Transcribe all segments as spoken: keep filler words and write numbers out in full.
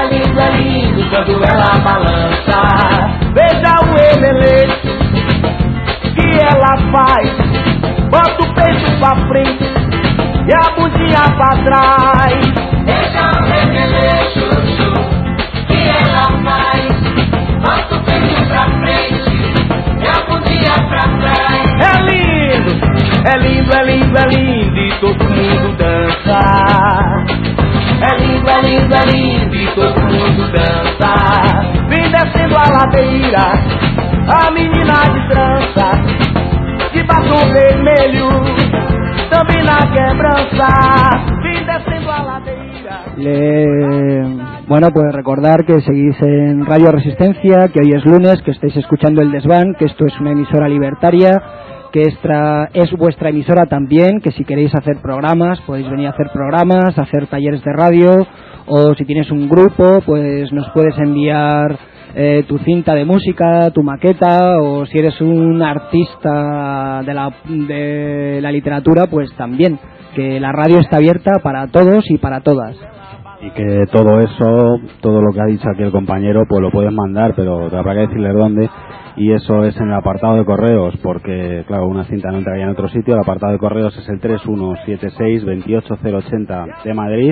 é lindo, é lindo quando ela balança. Veja o emelete que ela faz. Bota o peito pra frente e a bundinha pra trás. Veja o emelete, chuchu, que ela faz. Bota o peito pra frente e a bundinha pra trás. É lindo, é lindo, é lindo, é lindo e todo mundo dança. É lindo, é lindo, é lindo e todo mundo dança. Vem descendo a ladeira, a menina de trança, de batom vermelho, também na quebrança. Vem descendo a ladeira. Le... Bueno, pues recordar que seguís en Radio Resistencia, que hoy es lunes, que estáis escuchando El Desván, que esto es una emisora libertaria, que esta es vuestra emisora también, que si queréis hacer programas, podéis venir a hacer programas, hacer talleres de radio, o si tienes un grupo, pues nos puedes enviar eh, tu cinta de música, tu maqueta, o si eres un artista de la, de la literatura, pues también, que la radio está abierta para todos y para todas. Y que todo eso, todo lo que ha dicho aquí el compañero, pues lo puedes mandar, pero te habrá que decirle dónde. Y eso es en el apartado de correos, porque claro, una cinta no entraría en otro sitio. El apartado de correos es el tres uno siete seis dos ocho cero ochenta de Madrid.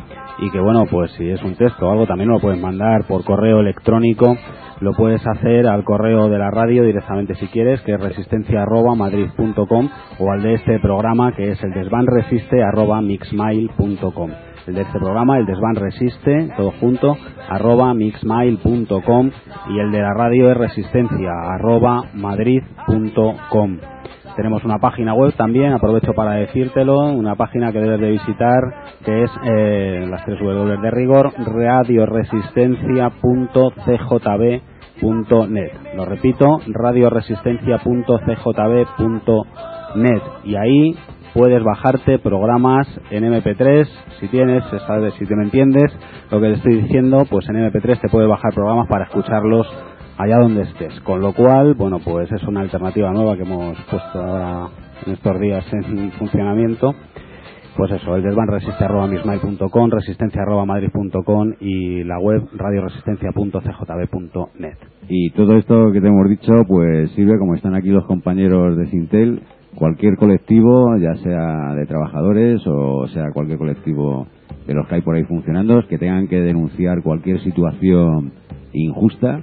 Y que bueno, pues si es un texto o algo, también lo puedes mandar por correo electrónico. Lo puedes hacer al correo de la radio directamente si quieres, que es resistencia arroba madrid punto com, o al de este programa, que es el desvanresiste arroba mixmail punto com. El de este programa, el Desván Resiste, todo junto, arroba mixmail punto com, y el de la radio es resistencia arroba madrid punto com. Tenemos una página web también, aprovecho para decírtelo, una página que debes de visitar, que es eh, las tres W de rigor, radioresistencia punto c j b punto net. Lo repito, radioresistencia punto c j b punto net, y ahí puedes bajarte programas en eme pe tres, si tienes, sabes, si te me entiendes lo que te estoy diciendo, pues en eme pe tres te puedes bajar programas para escucharlos allá donde estés, con lo cual, bueno, pues es una alternativa nueva que hemos puesto ahora en estos días en funcionamiento. Pues eso, el desván resiste arroba mixmail punto com, resistencia arroba madrid punto com y la web radioresistencia punto c j b punto net. Y todo esto que te hemos dicho, pues sirve, como están aquí los compañeros de Sintel, cualquier colectivo, ya sea de trabajadores o sea cualquier colectivo de los que hay por ahí funcionando, que tengan que denunciar cualquier situación injusta.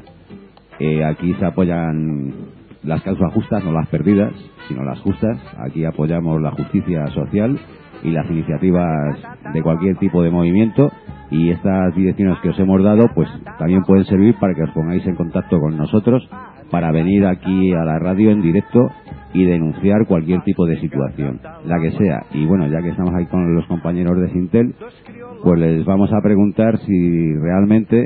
Eh, aquí se apoyan las causas justas, no las perdidas, sino las justas. Aquí apoyamos la justicia social y las iniciativas de cualquier tipo de movimiento, y estas direcciones que os hemos dado pues también pueden servir para que os pongáis en contacto con nosotros para venir aquí a la radio en directo y denunciar cualquier tipo de situación, la que sea. Y bueno, ya que estamos ahí con los compañeros de Sintel, pues les vamos a preguntar si realmente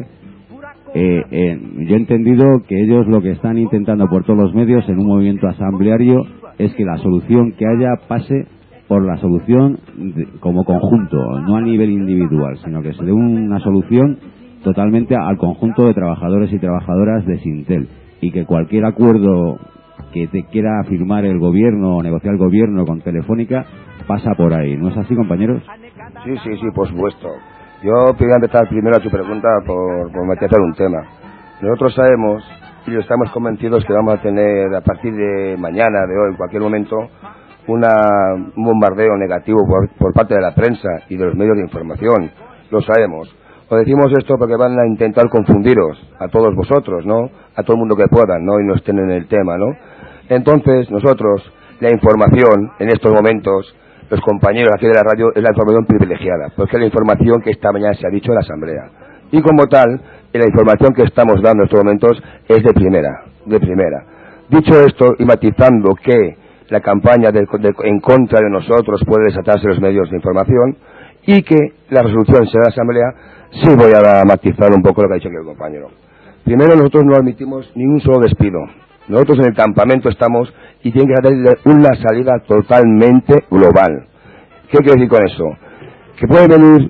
eh, eh, yo he entendido que ellos lo que están intentando por todos los medios en un movimiento asambleario es que la solución que haya pase por la solución de, como conjunto, no a nivel individual, sino que se dé una solución totalmente al conjunto de trabajadores y trabajadoras de Sintel, y que cualquier acuerdo que te quiera firmar el gobierno o negociar el gobierno con Telefónica pasa por ahí. ¿No es así, compañeros? Sí, sí, sí, por supuesto. Yo quería empezar primero a tu pregunta por, por matizar un tema. Nosotros sabemos y estamos convencidos que vamos a tener a partir de mañana, de hoy, en cualquier momento, una, un bombardeo negativo por, por parte de la prensa y de los medios de información. Lo sabemos. Os decimos esto porque van a intentar confundiros a todos vosotros, ¿no? A todo el mundo que puedan, ¿no? Y no estén en el tema, ¿no? Entonces, nosotros, la información, en estos momentos, los compañeros aquí de la radio, es la información privilegiada, porque es la información que esta mañana se ha dicho en la asamblea. Y como tal, la información que estamos dando en estos momentos es de primera, de primera. Dicho esto, y matizando que la campaña de, de, en contra de nosotros puede desatarse en los medios de información, y que la resolución será de la asamblea, sí voy a matizar un poco lo que ha dicho aquí el compañero. Primero, nosotros no admitimos ni un solo despido. Nosotros en el campamento estamos y tiene que haber una salida totalmente global. ¿Qué quiero decir con eso? Que pueden venir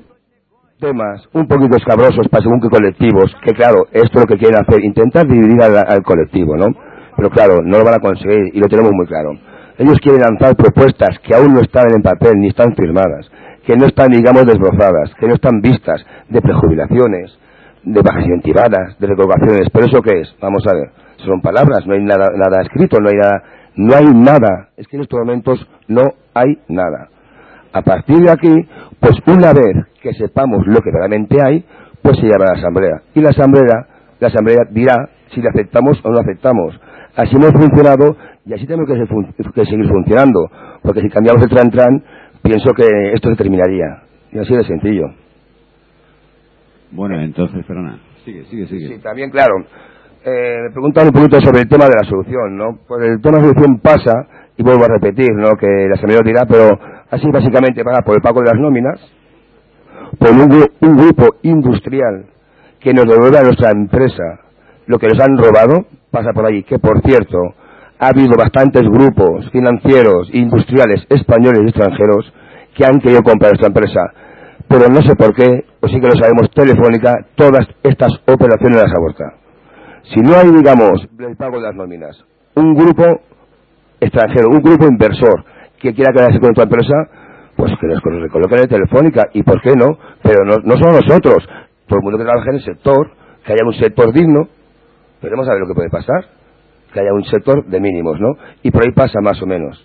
temas un poquito escabrosos para según qué colectivos, que claro, esto es lo que quieren hacer, intentar dividir al, al colectivo, ¿no? Pero claro, no lo van a conseguir y lo tenemos muy claro. Ellos quieren lanzar propuestas que aún no están en papel ni están firmadas, que no están, digamos, desbrozadas, que no están vistas, de prejubilaciones, de bajas incentivadas, de recolocaciones, pero ¿eso qué es? Vamos a ver, son palabras, no hay nada, nada escrito, no hay nada, no hay nada, es que en estos momentos no hay nada. A partir de aquí, pues una vez que sepamos lo que realmente hay, pues se llama a la asamblea, y la asamblea, la asamblea dirá si le aceptamos o no aceptamos. Así hemos funcionado y así tenemos que, fun que seguir funcionando, porque si cambiamos el tran-tran, pienso que esto se terminaría, y así de sencillo. Bueno, entonces, perdona, sigue, sigue, sigue. Sí, también, claro, eh, me preguntan un poquito sobre el tema de la solución, ¿no? Pues el tema de la solución pasa, y vuelvo a repetir, ¿no?, que la asamblea dirá, pero así básicamente paga por el pago de las nóminas, por un, un grupo industrial que nos devuelva a nuestra empresa lo que nos han robado, pasa por allí, que por cierto, ha habido bastantes grupos financieros, industriales, españoles y extranjeros que han querido comprar nuestra empresa, pero no sé por qué, o sí que lo sabemos, Telefónica, todas estas operaciones las aborta. Si no hay, digamos, el pago de las nóminas, un grupo extranjero, un grupo inversor que quiera quedarse con nuestra empresa, pues que nos recoloquen en Telefónica, y por qué no, pero no, no solo nosotros, todo el mundo que trabaja en el sector, que haya un sector digno, pero vamos a ver lo que puede pasar, que haya un sector de mínimos, ¿no? Y por ahí pasa más o menos.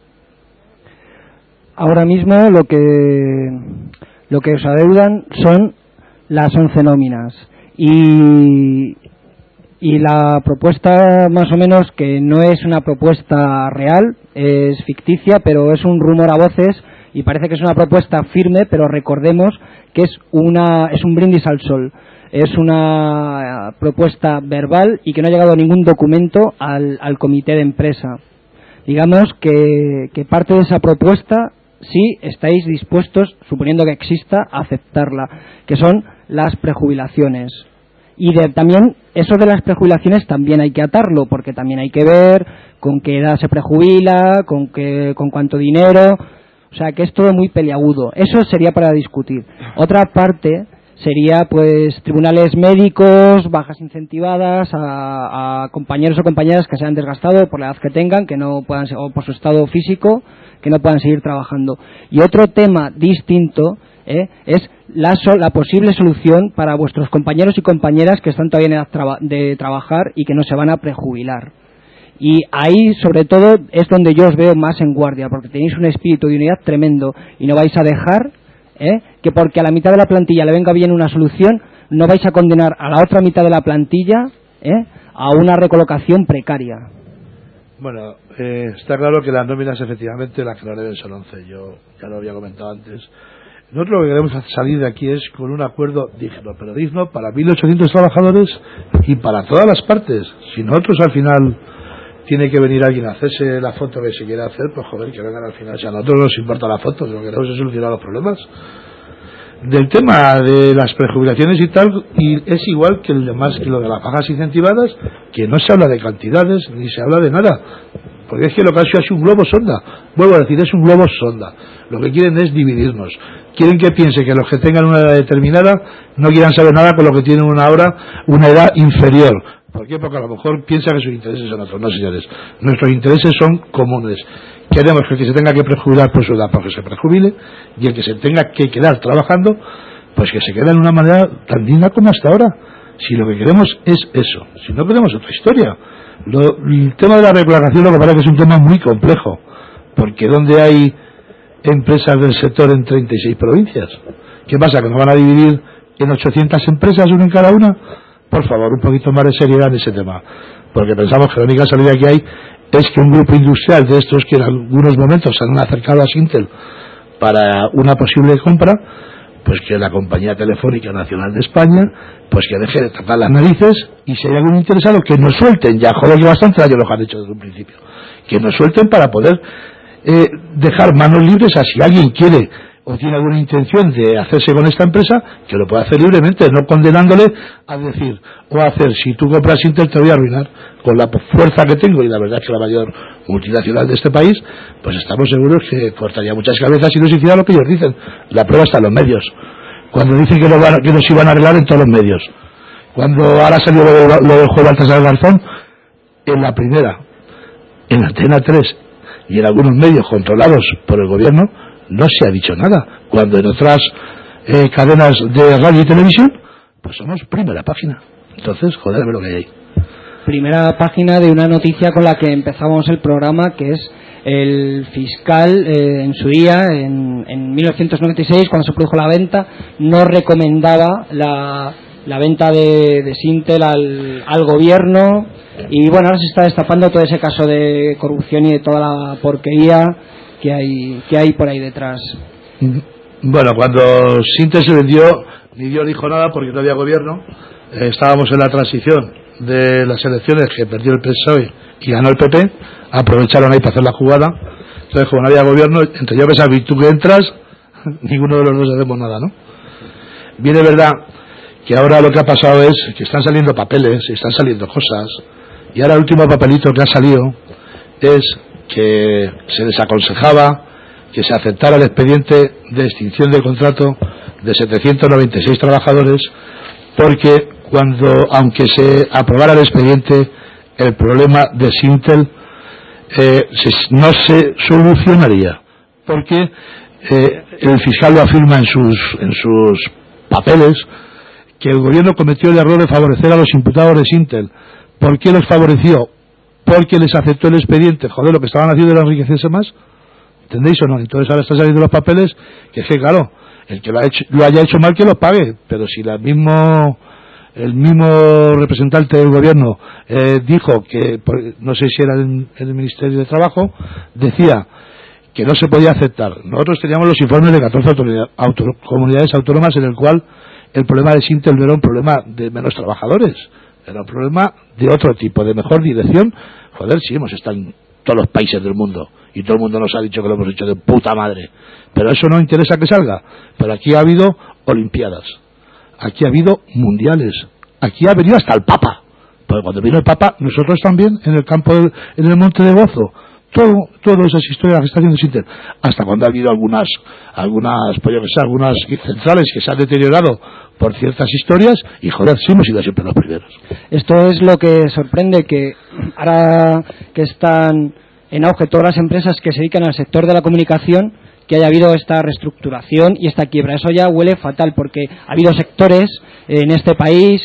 Ahora mismo lo que lo que os adeudan son las once nóminas y y la propuesta más o menos, que no es una propuesta real, es ficticia, pero es un rumor a voces y parece que es una propuesta firme, pero recordemos que es una es un brindis al sol. Es una propuesta verbal y que no ha llegado ningún documento al, al comité de empresa. Digamos que, que parte de esa propuesta sí estáis dispuestos, suponiendo que exista, a aceptarla, que son las prejubilaciones. Y de, también eso de las prejubilaciones también hay que atarlo, porque también hay que ver con qué edad se prejubila, con, qué, con cuánto dinero, o sea que es todo muy peliagudo. Eso sería para discutir. Otra parte sería pues tribunales médicos, bajas incentivadas a, a compañeros o compañeras que se han desgastado por la edad que tengan, que no puedan, o por su estado físico, que no puedan seguir trabajando. Y otro tema distinto ¿eh? es la, so, la posible solución para vuestros compañeros y compañeras que están todavía en edad traba, de trabajar y que no se van a prejubilar. Y ahí, sobre todo, es donde yo os veo más en guardia, porque tenéis un espíritu de unidad tremendo y no vais a dejar ¿eh? que porque a la mitad de la plantilla le venga bien una solución, no vais a condenar a la otra mitad de la plantilla ¿eh? a una recolocación precaria. Bueno, eh, está claro que las nóminas, efectivamente, las que no deben son once. Yo ya lo había comentado antes. Nosotros lo que queremos salir de aquí es con un acuerdo digno, pero digno para mil ochocientos trabajadores y para todas las partes. Si nosotros al final tiene que venir alguien a hacerse la foto que se quiera hacer, pues joder, que vengan al final. Si a nosotros nos importa la foto, lo que queremos es solucionar los problemas. Del tema de las prejubilaciones y tal, y es igual que el demás, que lo de las bajas incentivadas, que no se habla de cantidades ni se habla de nada, porque es que lo que ha hecho es un globo sonda. Vuelvo a decir, es un globo sonda. Lo que quieren es dividirnos. Quieren que piense que los que tengan una edad determinada no quieran saber nada con los que tienen una hora, una edad inferior. ¿Por qué? Porque a lo mejor piensa que sus intereses son otros. No, señores, nuestros intereses son comunes. Queremos que el que se tenga que prejubilar por su edad, porque se prejubile, y el que se tenga que quedar trabajando, pues que se quede de una manera tan digna como hasta ahora. Si lo que queremos es eso, si no queremos otra historia. Lo, el tema de la recolocación lo que parece que es un tema muy complejo, porque donde hay empresas del sector en treinta y seis provincias, ¿qué pasa? ¿Que nos van a dividir en ochocientas empresas, una en cada una? Por favor, un poquito más de seriedad en ese tema, porque pensamos que la única salida que hay es que un grupo industrial de estos que en algunos momentos se han acercado a Sintel para una posible compra, pues que la compañía telefónica nacional de España, pues que deje de tapar las narices, y si hay algún interesado que nos suelten, ya joder que bastante daño los han hecho desde un principio, que nos suelten para poder eh, dejar manos libres a si alguien quiere o tiene alguna intención de hacerse con esta empresa, que lo pueda hacer libremente, no condenándole a decir o a hacer, si tú compras Intel te voy a arruinar. Con la fuerza que tengo, y la verdad es que la mayor multinacional de este país, pues estamos seguros que cortaría muchas cabezas si no se hiciera lo que ellos dicen. La prueba está en los medios, cuando dicen que, lo van, que nos iban a arreglar en todos los medios. Cuando ahora salió lo, de, lo del juego Baltasar Garzón, en la primera, en Antena tres y en algunos medios controlados por el gobierno, no se ha dicho nada, cuando en otras eh, cadenas de radio y televisión pues somos primera página. Entonces, joder, ve lo que hay ahí. Primera página de una noticia con la que empezamos el programa, que es el fiscal eh, en su día, en, en mil novecientos noventa y seis, cuando se produjo la venta, no recomendaba la, la venta de, de Sintel al, al gobierno. Y bueno, ahora se está destapando todo ese caso de corrupción y de toda la porquería que hay, que hay por ahí detrás. Bueno, cuando Sintel se vendió, ni Dios dijo nada porque no había gobierno. Eh, estábamos en la transición de las elecciones que perdió el P S O E y ganó el P P. Aprovecharon ahí para hacer la jugada. Entonces, como no había gobierno, entre yo que sabes y tú que entras, ninguno de los dos hacemos nada, ¿no? Bien, es verdad que ahora lo que ha pasado es que están saliendo papeles, están saliendo cosas, y ahora el último papelito que ha salido es que se les aconsejaba que se aceptara el expediente de extinción del contrato de setecientos noventa y seis trabajadores, porque cuando, aunque se aprobara el expediente, el problema de Sintel eh, se, no se solucionaría, porque eh, el fiscal lo afirma en sus, en sus papeles, que el gobierno cometió el error de favorecer a los imputados de Sintel. ¿Por qué los favoreció? Porque les aceptó el expediente. Joder, lo que estaban haciendo era enriquecerse más. ¿Entendéis o no? Entonces ahora están saliendo los papeles, que es que claro, el que lo, ha hecho, lo haya hecho mal que lo pague, pero si la mismo el mismo representante del gobierno eh, dijo que, no sé si era el, el Ministerio de Trabajo, decía que no se podía aceptar. Nosotros teníamos los informes de catorce autoridad, auto, comunidades autónomas en el cual el problema de Sintel no era un problema de menos trabajadores, era un problema de otro tipo, de mejor dirección. Joder, sí, hemos estado en todos los países del mundo y todo el mundo nos ha dicho que lo hemos hecho de puta madre, pero eso no interesa que salga. Pero aquí ha habido olimpiadas, aquí ha habido mundiales, aquí ha venido hasta el Papa, porque cuando vino el Papa, nosotros también en el campo del, en el Monte de Gozo, todo, todas esas historias que está haciendo Sintel, hasta cuando ha habido algunas, algunas, pues yo que sé, algunas centrales que se han deteriorado por ciertas historias, y joder, sí hemos sido siempre los primeros. Esto es lo que sorprende, que ahora que están en auge todas las empresas que se dedican al sector de la comunicación, que haya habido esta reestructuración y esta quiebra. Eso ya huele fatal, porque ha habido sectores en este país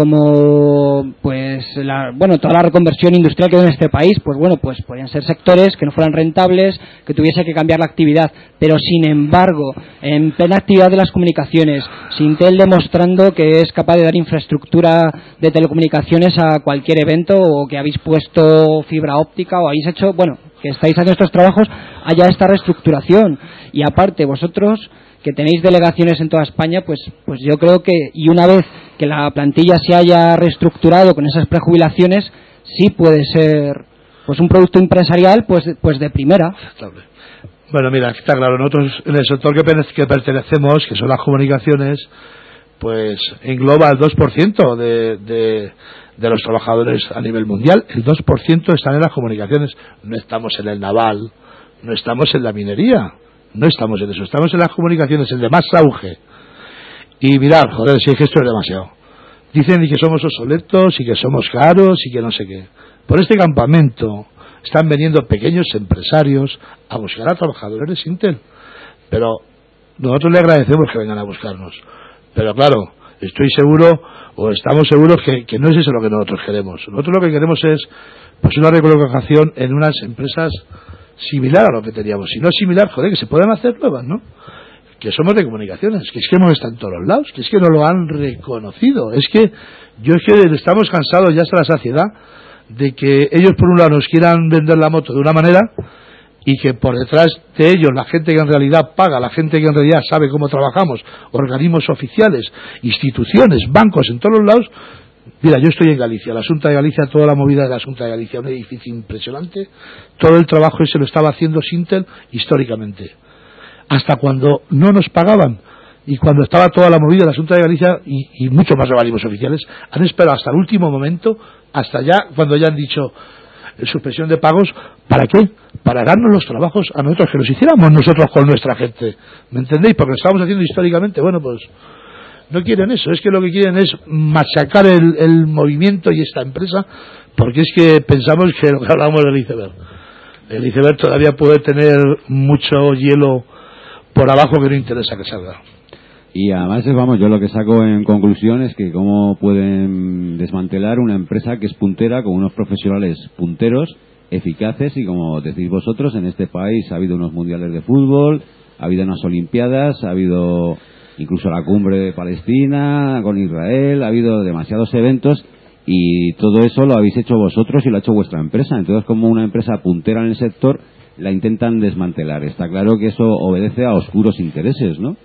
como pues la, bueno, toda la reconversión industrial que hay en este país, pues bueno, pues podrían ser sectores que no fueran rentables, que tuviese que cambiar la actividad, pero sin embargo, en plena actividad de las comunicaciones, Sintel demostrando que es capaz de dar infraestructura de telecomunicaciones a cualquier evento, o que habéis puesto fibra óptica, o habéis hecho, bueno, que estáis haciendo estos trabajos, haya esta reestructuración. Y aparte, vosotros que tenéis delegaciones en toda España, pues pues yo creo que, y una vez que la plantilla se haya reestructurado con esas prejubilaciones, sí puede ser pues un producto empresarial pues pues de primera. Bueno, mira, está claro, nosotros en el sector que, que pertenecemos, que son las comunicaciones, pues engloba el dos por ciento de, de, de los trabajadores a nivel mundial. El dos por ciento están en las comunicaciones. No estamos en el naval, no estamos en la minería, no estamos en eso, estamos en las comunicaciones, el de más auge. Y mirad, joder, si es que esto es demasiado. Dicen que somos obsoletos y que somos caros y que no sé qué. Por este campamento están veniendo pequeños empresarios a buscar a trabajadores de Sintel. Pero nosotros le agradecemos que vengan a buscarnos. Pero claro, estoy seguro, o estamos seguros que, que no es eso lo que nosotros queremos. Nosotros lo que queremos es pues una recolocación en unas empresas similar a lo que teníamos. Si no es similar, joder, que se puedan hacer nuevas, ¿no? Que somos de comunicaciones, que es que hemos estado en todos los lados, que es que no lo han reconocido. Es que yo es que estamos cansados ya hasta la saciedad de que ellos por un lado nos quieran vender la moto de una manera y que por detrás de ellos la gente que en realidad paga, la gente que en realidad sabe cómo trabajamos, organismos oficiales, instituciones, bancos en todos los lados. Mira, yo estoy en Galicia, la Xunta de Galicia, toda la movida de la Xunta de Galicia, un edificio impresionante, todo el trabajo ese lo estaba haciendo Sintel históricamente, hasta cuando no nos pagaban, y cuando estaba toda la movida de la Xunta de Galicia y, y muchos más organismos oficiales, han esperado hasta el último momento, hasta ya, cuando ya han dicho suspensión de pagos. ¿Para qué? Para darnos los trabajos a nosotros, que los hiciéramos nosotros con nuestra gente, ¿me entendéis? Porque lo estábamos haciendo históricamente. Bueno, pues no quieren eso, es que lo que quieren es machacar el, el movimiento y esta empresa, porque es que pensamos que lo que hablábamos del iceberg, el iceberg todavía puede tener mucho hielo por abajo que no interesa que salga. Y además, vamos, yo lo que saco en conclusión es que cómo pueden desmantelar una empresa que es puntera, con unos profesionales punteros, eficaces, y como decís vosotros, en este país ha habido unos mundiales de fútbol, ha habido unas olimpiadas, ha habido incluso la cumbre de Palestina con Israel, ha habido demasiados eventos, y todo eso lo habéis hecho vosotros y lo ha hecho vuestra empresa. Entonces, como una empresa puntera en el sector la intentan desmantelar. Está claro que eso obedece a oscuros intereses, ¿no?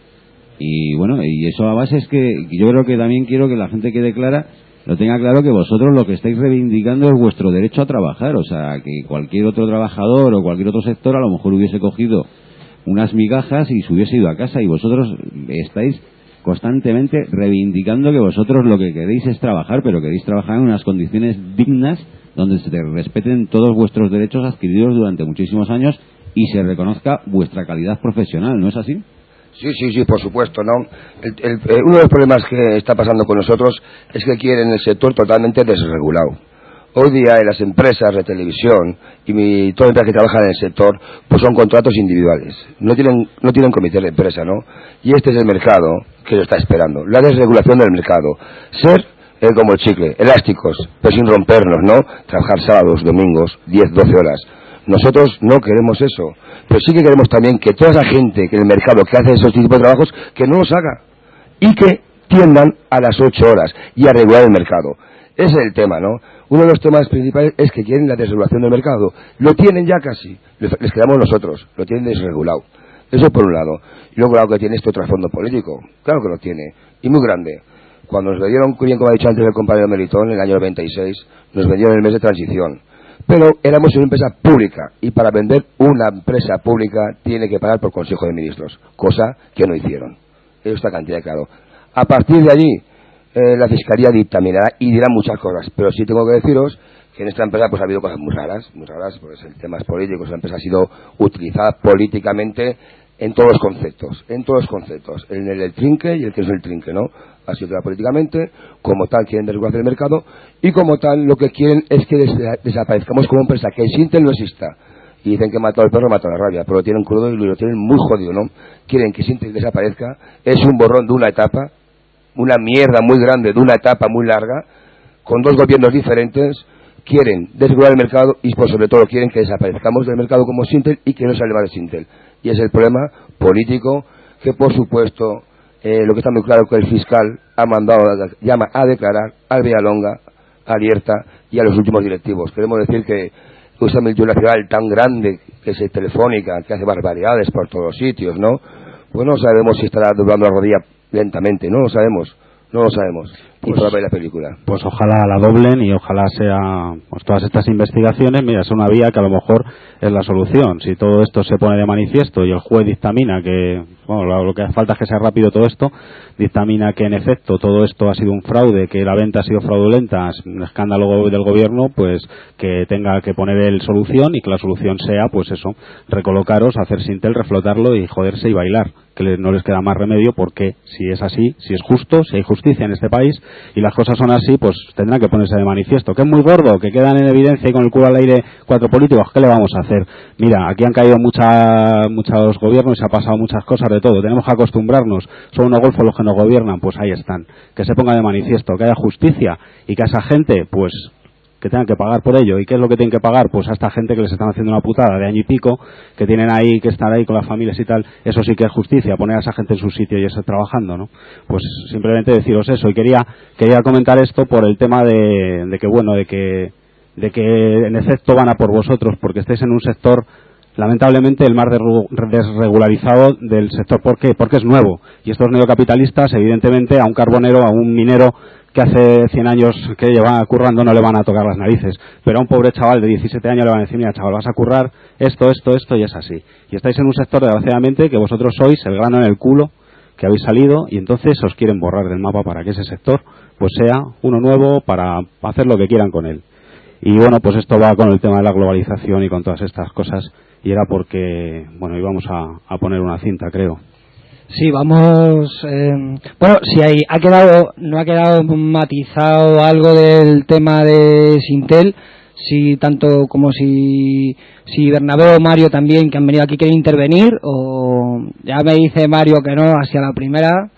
Y bueno, y eso a base es que yo creo que también quiero que la gente quede clara, lo tenga claro, que vosotros lo que estáis reivindicando es vuestro derecho a trabajar. O sea, que cualquier otro trabajador o cualquier otro sector a lo mejor hubiese cogido unas migajas y se hubiese ido a casa, y vosotros estáis constantemente reivindicando que vosotros lo que queréis es trabajar, pero queréis trabajar en unas condiciones dignas donde se respeten todos vuestros derechos adquiridos durante muchísimos años y se reconozca vuestra calidad profesional, ¿no es así? Sí, sí, sí, por supuesto, ¿no? El, el, eh, uno de los problemas que está pasando con nosotros es que quieren el sector totalmente desregulado. Hoy día en las empresas de televisión y mi, todas las empresas que trabajan en el sector, pues son contratos individuales. No tienen, no tienen comité de empresa, ¿no? Y este es el mercado que lo está esperando. La desregulación del mercado. Ser eh, como el chicle, elásticos, pero sin rompernos, ¿no? Trabajar sábados, domingos, diez, doce horas. Nosotros no queremos eso, pero sí que queremos también que toda esa gente que en el mercado que hace esos tipos de trabajos, que no los haga, y que tiendan a las ocho horas y a regular el mercado. Ese es el tema, ¿no? Uno de los temas principales es que quieren la desregulación del mercado. Lo tienen ya casi, les, les quedamos nosotros, lo tienen desregulado. Eso por un lado. Y luego, claro, que tiene esto trasfondo político, claro que lo tiene, y muy grande. Cuando nos vendieron, bien como ha dicho antes el compañero Melitón, en el año noventa y seis, nos vendieron el mes de transición. Pero éramos una empresa pública, y para vender una empresa pública tiene que pagar por Consejo de Ministros, cosa que no hicieron. Eso está cantidad de claro. A partir de allí, eh, la Fiscalía dictaminará y dirá muchas cosas, pero sí tengo que deciros que en esta empresa pues ha habido cosas muy raras, muy raras, porque el tema es político, esta empresa ha sido utilizada políticamente en todos los conceptos, en todos los conceptos, en el, el trinque y el que es el trinque, ¿no? Ha sido utilizada políticamente, como tal quieren desregular el mercado, y como tal lo que quieren es que des desaparezcamos como empresa, que el Sintel no exista. Y dicen que mató al perro, mató a la rabia, pero lo tienen crudo y lo tienen muy jodido, ¿no? Quieren que Sintel desaparezca, es un borrón de una etapa, una mierda muy grande de una etapa muy larga, con dos gobiernos diferentes. Quieren desregular el mercado y por sobre todo quieren que desaparezcamos del mercado como Sintel y que no se eleva de Sintel. Y es el problema político que, por supuesto, eh, lo que está muy claro que el fiscal ha mandado, llama a declarar al Villalonga, a Lierta y a los últimos directivos. Queremos decir que esa multinacional tan grande que es Telefónica, que hace barbaridades por todos los sitios, ¿no? Pues no sabemos si estará doblando la rodilla lentamente, no lo sabemos, no lo sabemos. Pues, y ver la película. Pues ojalá la doblen y ojalá sea, pues todas estas investigaciones, mira, es una vía que a lo mejor es la solución. Si todo esto se pone de manifiesto y el juez dictamina que, bueno, lo que hace falta es que sea rápido todo esto, dictamina que en efecto todo esto ha sido un fraude, que la venta ha sido fraudulenta, es un escándalo del gobierno, pues que tenga que poner el solución y que la solución sea, pues eso, recolocaros, hacer Sintel, reflotarlo y joderse y bailar, que no les queda más remedio, porque si es así, si es justo, si hay justicia en este país y las cosas son así, pues tendrán que ponerse de manifiesto. Que es muy gordo, que quedan en evidencia y con el culo al aire cuatro políticos, ¿qué le vamos a hacer? Mira, aquí han caído mucha, muchos gobiernos y se ha pasado muchas cosas de todo, tenemos que acostumbrarnos, son unos golfos los que nos gobiernan, pues ahí están, que se ponga de manifiesto, que haya justicia y que a esa gente, pues que tengan que pagar por ello. ¿Y qué es lo que tienen que pagar? Pues a esta gente que les están haciendo una putada de año y pico, que tienen ahí que estar ahí con las familias y tal. Eso sí que es justicia, poner a esa gente en su sitio y estar trabajando, ¿no? Pues simplemente deciros eso. Y quería quería comentar esto por el tema de, de que, bueno, de que de que en efecto van a por vosotros, porque estáis en un sector lamentablemente el más desregularizado del sector. ¿Por qué? Porque es nuevo. Y estos neocapitalistas, evidentemente, a un carbonero, a un minero que hace cien años que lleva currando no le van a tocar las narices, pero a un pobre chaval de diecisiete años le van a decir, mira chaval, vas a currar esto, esto, esto, y es así. Y estáis en un sector, desgraciadamente, que vosotros sois el grano en el culo, que habéis salido, y entonces os quieren borrar del mapa para que ese sector pues sea uno nuevo, para hacer lo que quieran con él. Y bueno, pues esto va con el tema de la globalización y con todas estas cosas, y era porque, bueno, íbamos a, a poner una cinta, creo. Sí, vamos. Eh, bueno, si hay, ha quedado, no ha quedado matizado algo del tema de Sintel, si tanto como si si Bernabé o Mario también que han venido aquí quieren intervenir, o ya me dice Mario que no, hacia la primera.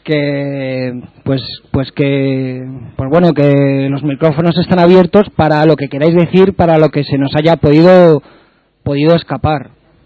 que pues pues que pues bueno que los micrófonos están abiertos para lo que queráis decir, para lo que se nos haya podido podido escapar.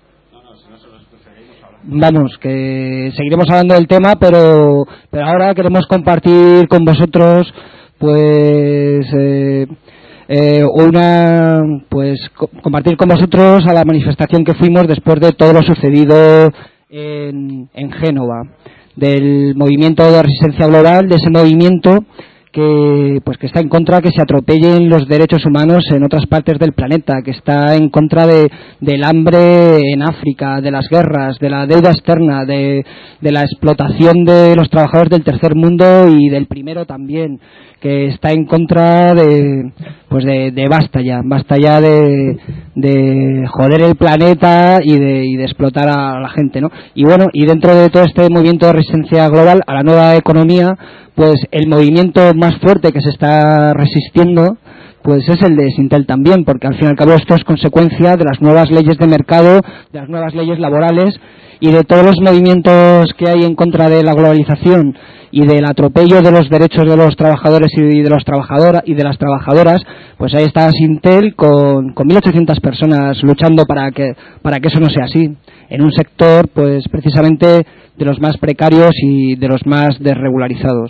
Vamos, que seguiremos hablando del tema, pero pero ahora queremos compartir con vosotros pues eh, eh, una pues co- compartir con vosotros a la manifestación que fuimos después de todo lo sucedido en, en Génova, del movimiento de resistencia global, de ese movimiento que pues que está en contra que se atropellen los derechos humanos en otras partes del planeta, que está en contra de, del hambre en África, de las guerras, de la deuda externa, de, de la explotación de los trabajadores del tercer mundo y del primero también, que está en contra de pues de, de basta ya, basta ya de, de joder el planeta y de, y de explotar a la gente, ¿no? Y bueno, y dentro de todo este movimiento de resistencia global a la nueva economía, pues el movimiento más fuerte que se está resistiendo pues es el de Sintel también, porque al fin y al cabo esto es consecuencia de las nuevas leyes de mercado, de las nuevas leyes laborales y de todos los movimientos que hay en contra de la globalización y del atropello de los derechos de los trabajadores y de los trabajadoras y de las trabajadoras. Pues ahí está Sintel con, con mil ochocientas personas luchando para que para que eso no sea así, en un sector pues precisamente de los más precarios y de los más desregularizados.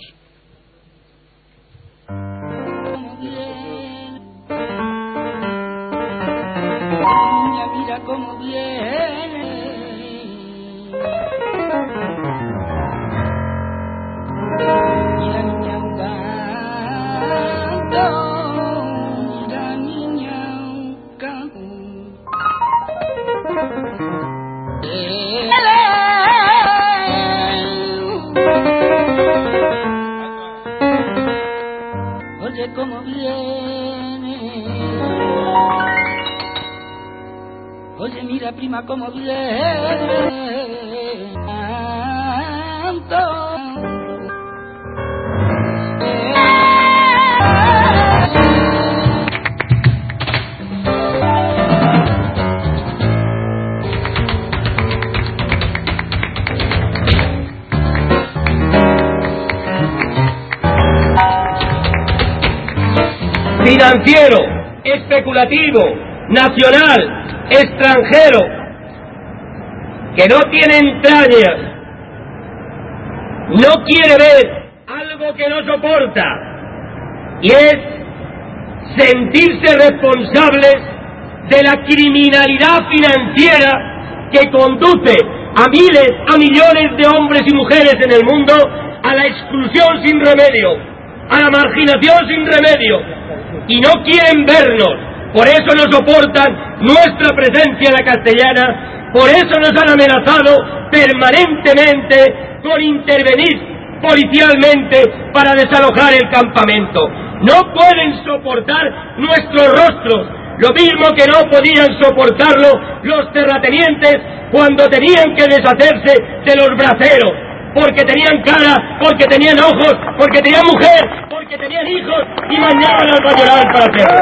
Mira cómo viene, mira niña un canto, mira niña un canto. Oye cómo viene, oye mira prima cómo viene, canto. Financiero, especulativo, nacional, extranjero, que no tiene entrañas, no quiere ver algo que no soporta, y es sentirse responsables de la criminalidad financiera que conduce a miles, a millones de hombres y mujeres en el mundo a la exclusión sin remedio, a la marginación sin remedio, y no quieren vernos. Por eso no soportan nuestra presencia en la Castellana, por eso nos han amenazado permanentemente con intervenir policialmente para desalojar el campamento. No pueden soportar nuestros rostros, lo mismo que no podían soportarlo los terratenientes cuando tenían que deshacerse de los braceros, porque tenían cara, porque tenían ojos, porque tenían mujer, porque tenían hijos y mañana las va a llorar para hacerlo.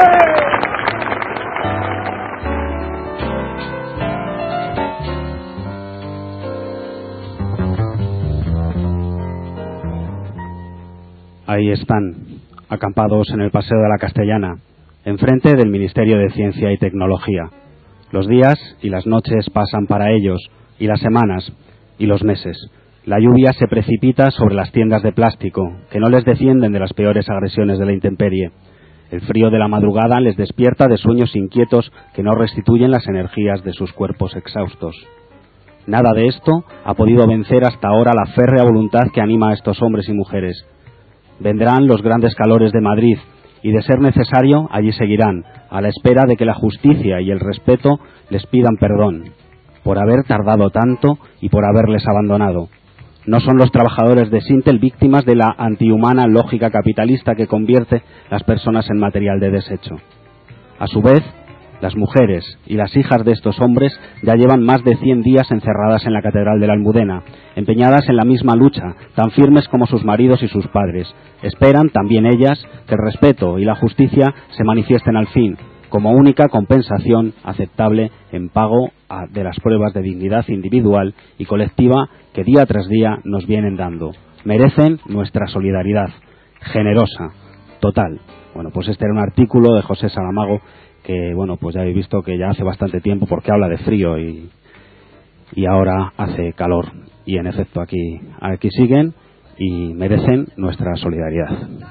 Ahí están, acampados en el Paseo de la Castellana, enfrente del Ministerio de Ciencia y Tecnología. Los días y las noches pasan para ellos, y las semanas, y los meses. La lluvia se precipita sobre las tiendas de plástico, que no les defienden de las peores agresiones de la intemperie. El frío de la madrugada les despierta de sueños inquietos que no restituyen las energías de sus cuerpos exhaustos. Nada de esto ha podido vencer hasta ahora la férrea voluntad que anima a estos hombres y mujeres. Vendrán los grandes calores de Madrid y, de ser necesario, allí seguirán, a la espera de que la justicia y el respeto les pidan perdón por haber tardado tanto y por haberles abandonado. No son los trabajadores de Sintel víctimas de la antihumana lógica capitalista que convierte las personas en material de desecho. A su vez, las mujeres y las hijas de estos hombres ya llevan más de cien días encerradas en la Catedral de la Almudena, empeñadas en la misma lucha, tan firmes como sus maridos y sus padres. Esperan, también ellas, que el respeto y la justicia se manifiesten al fin, como única compensación aceptable en pago a, de las pruebas de dignidad individual y colectiva que día tras día nos vienen dando. merecen nuestra solidaridad generosa, total. Bueno, pues este era un artículo de José Saramago que, bueno, pues ya habéis visto que ya hace bastante tiempo, porque habla de frío y, y ahora hace calor. Y en efecto aquí, aquí siguen y merecen nuestra solidaridad.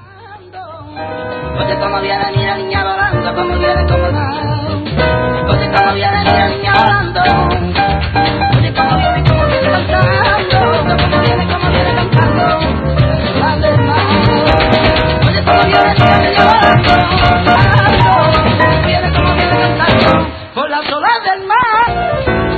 Oye, como viene mira niña volando, como viene, como va. Oye, como viene mira niña volando. Oye, como viene, como viene cantando. Como viene, como viene cantando. Dale más. Oye, como viene mira niña volando. Como viene, como viene cantando. Por las olas del mar.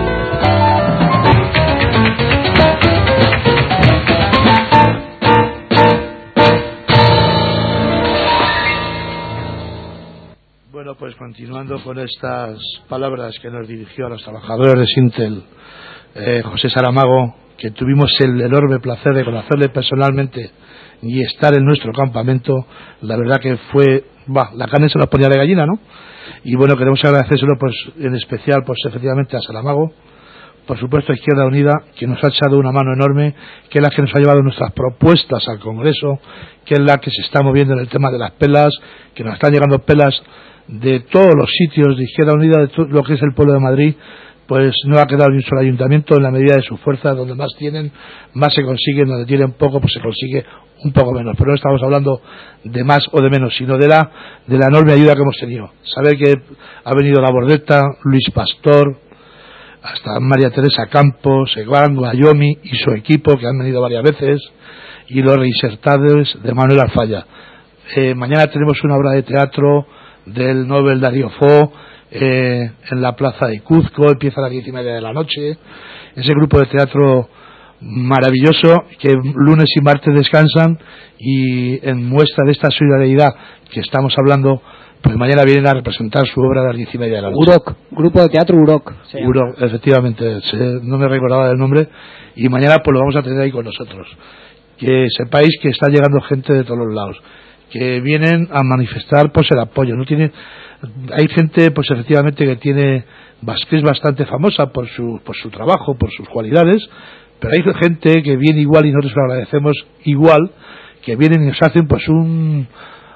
Bueno, pues continuando con estas palabras que nos dirigió a los trabajadores de Sintel eh, José Saramago, que tuvimos el enorme placer de conocerle personalmente y estar en nuestro campamento, la verdad que fue, bah, la carne se nos ponía de gallina, ¿no? Y bueno, queremos agradecérselo pues en especial pues efectivamente a Saramago, por supuesto a Izquierda Unida, que nos ha echado una mano enorme, que es la que nos ha llevado nuestras propuestas al Congreso, que es la que se está moviendo en el tema de las pelas, que nos están llegando pelas de todos los sitios de Izquierda Unida, de todo lo que es el pueblo de Madrid. Pues no ha quedado ni un solo ayuntamiento, en la medida de su fuerza, donde más tienen, más se consigue, donde tienen poco, pues se consigue un poco menos. Pero no estamos hablando de más o de menos, sino de la, de la enorme ayuda que hemos tenido. Saber que ha venido La Bordeta, Luis Pastor, hasta María Teresa Campos, Eguán Guayomi y su equipo, que han venido varias veces, y los reinsertados de Manuel Alfaya. Eh, mañana tenemos una obra de teatro del Nobel Darío Fo eh, en la plaza de Cuzco, empieza a las diez y media de la noche. Ese grupo de teatro maravilloso, que lunes y martes descansan, y en muestra de esta solidaridad que estamos hablando, pues mañana vienen a representar su obra a las diez y media de la noche. Uroc, grupo de teatro Uroc. Uroc, efectivamente, se, no me recordaba del nombre, y mañana pues lo vamos a tener ahí con nosotros. Que sepáis que está llegando gente de todos los lados, que vienen a manifestar pues el apoyo. No tiene, hay gente pues efectivamente que tiene, que es bastante famosa por su por su trabajo, por sus cualidades, pero hay gente que viene igual, y nosotros lo agradecemos igual, que vienen y nos hacen pues un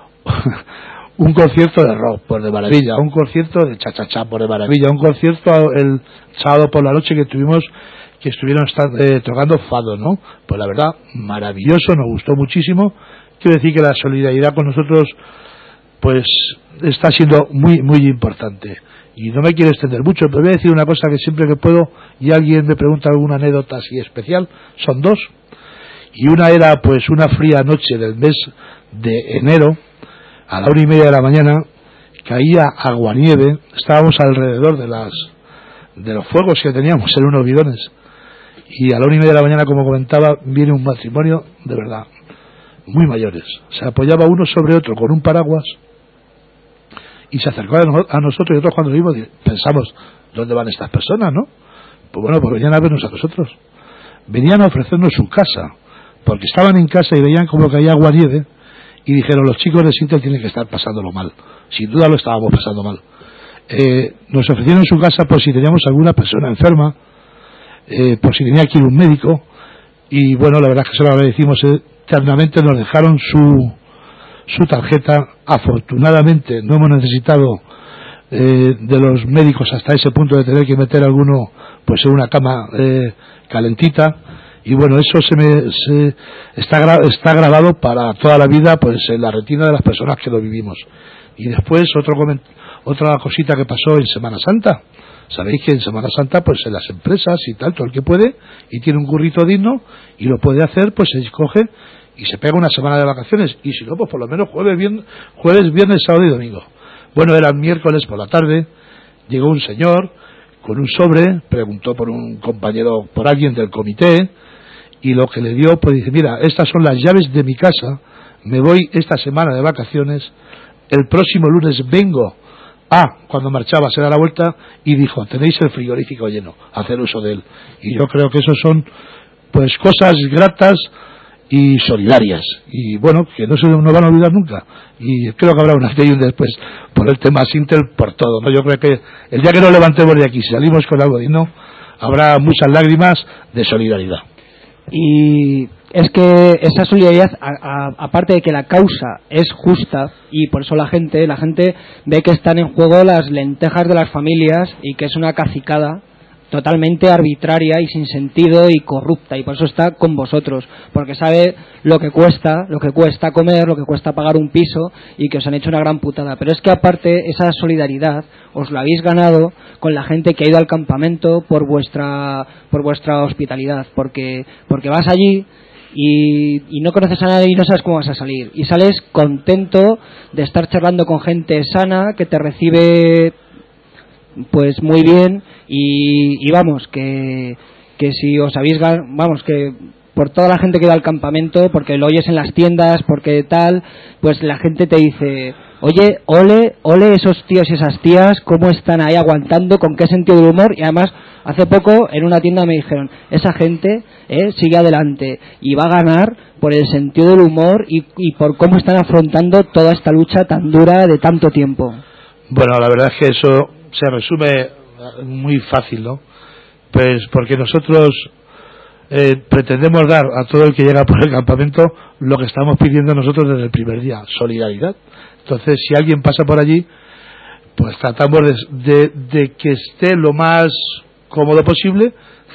un concierto de rock pues de maravilla, un concierto de cha-cha-cha pues de maravilla, un concierto el sábado por la noche que tuvimos, que estuvieron eh, tocando fado, ¿no? Pues la verdad, maravilloso, nos gustó muchísimo. Quiero decir que la solidaridad con nosotros pues está siendo muy muy importante. Y no me quiero extender mucho, pero voy a decir una cosa que siempre que puedo, y alguien me pregunta alguna anécdota así especial, son dos. Y una era pues una fría noche del mes de enero, a la una y media de la mañana, caía aguanieve, estábamos alrededor de las de los fuegos que teníamos en unos bidones, y a la una y media de la mañana, como comentaba, viene un matrimonio de verdad muy mayores, se apoyaba uno sobre otro con un paraguas y se acercó a, no, a nosotros, y nosotros cuando vimos pensamos, ¿dónde van estas personas, no? Pues bueno, pues venían a vernos a nosotros, venían a ofrecernos su casa, porque estaban en casa y veían como caía agua nieve, y dijeron, los chicos de Sintel tienen que estar pasándolo mal. Sin duda lo estábamos pasando mal. Eh, nos ofrecieron su casa por si teníamos alguna persona enferma, eh, por si tenía que ir un médico, y bueno, la verdad es que se lo agradecimos eh, eternamente. Nos dejaron su su tarjeta. Afortunadamente no hemos necesitado eh, de los médicos hasta ese punto de tener que meter a alguno pues en una cama eh, calentita, y bueno, eso se me se, está, gra, está grabado para toda la vida pues en la retina de las personas que lo vivimos. Y después otro coment, otra cosita que pasó en Semana Santa. Sabéis que en Semana Santa pues en las empresas y tal, todo el que puede y tiene un currito digno y lo puede hacer, pues se escoge y se pega una semana de vacaciones, y si no, pues por lo menos jueves, viernes, jueves, viernes, sábado y domingo. Bueno, era miércoles por la tarde, llegó un señor con un sobre, preguntó por un compañero, por alguien del comité, y lo que le dio, pues dice, mira, estas son las llaves de mi casa, me voy esta semana de vacaciones, el próximo lunes vengo a, cuando marchaba, se da la vuelta, y dijo, tenéis el frigorífico lleno, hacer uso de él. Y yo creo que eso son pues cosas gratas y solidarias, y bueno, que no se nos van a olvidar nunca, y creo que habrá un antes y un después por el tema Sintel, por todo, ¿no? Yo creo que el día que nos levantemos de aquí, si salimos con algo digno, habrá muchas lágrimas de solidaridad. Y es que esa solidaridad, a, a, aparte de que la causa es justa, y por eso la gente, la gente ve que están en juego las lentejas de las familias y que es una cacicada totalmente arbitraria y sin sentido y corrupta, y por eso está con vosotros, porque sabe lo que cuesta, lo que cuesta comer, lo que cuesta pagar un piso, y que os han hecho una gran putada. Pero es que aparte esa solidaridad os la habéis ganado con la gente que ha ido al campamento por vuestra por vuestra hospitalidad, porque porque vas allí y, y no conoces a nadie y no sabes cómo vas a salir, y sales contento de estar charlando con gente sana que te recibe pues muy bien, y, y vamos, que, que si os habéis gan- vamos, que por toda la gente que va al campamento, porque lo oyes en las tiendas, porque tal, pues la gente te dice, oye, ole, ole esos tíos y esas tías, cómo están ahí aguantando, con qué sentido del humor. Y además, hace poco en una tienda me dijeron, esa gente eh, sigue adelante y va a ganar por el sentido del humor y, y por cómo están afrontando toda esta lucha tan dura de tanto tiempo. Bueno, la verdad es que eso se resume muy fácil, ¿no? Pues porque nosotros eh, pretendemos dar a todo el que llega por el campamento lo que estamos pidiendo nosotros desde el primer día, solidaridad. Entonces, si alguien pasa por allí, pues tratamos de, de, de que esté lo más cómodo posible,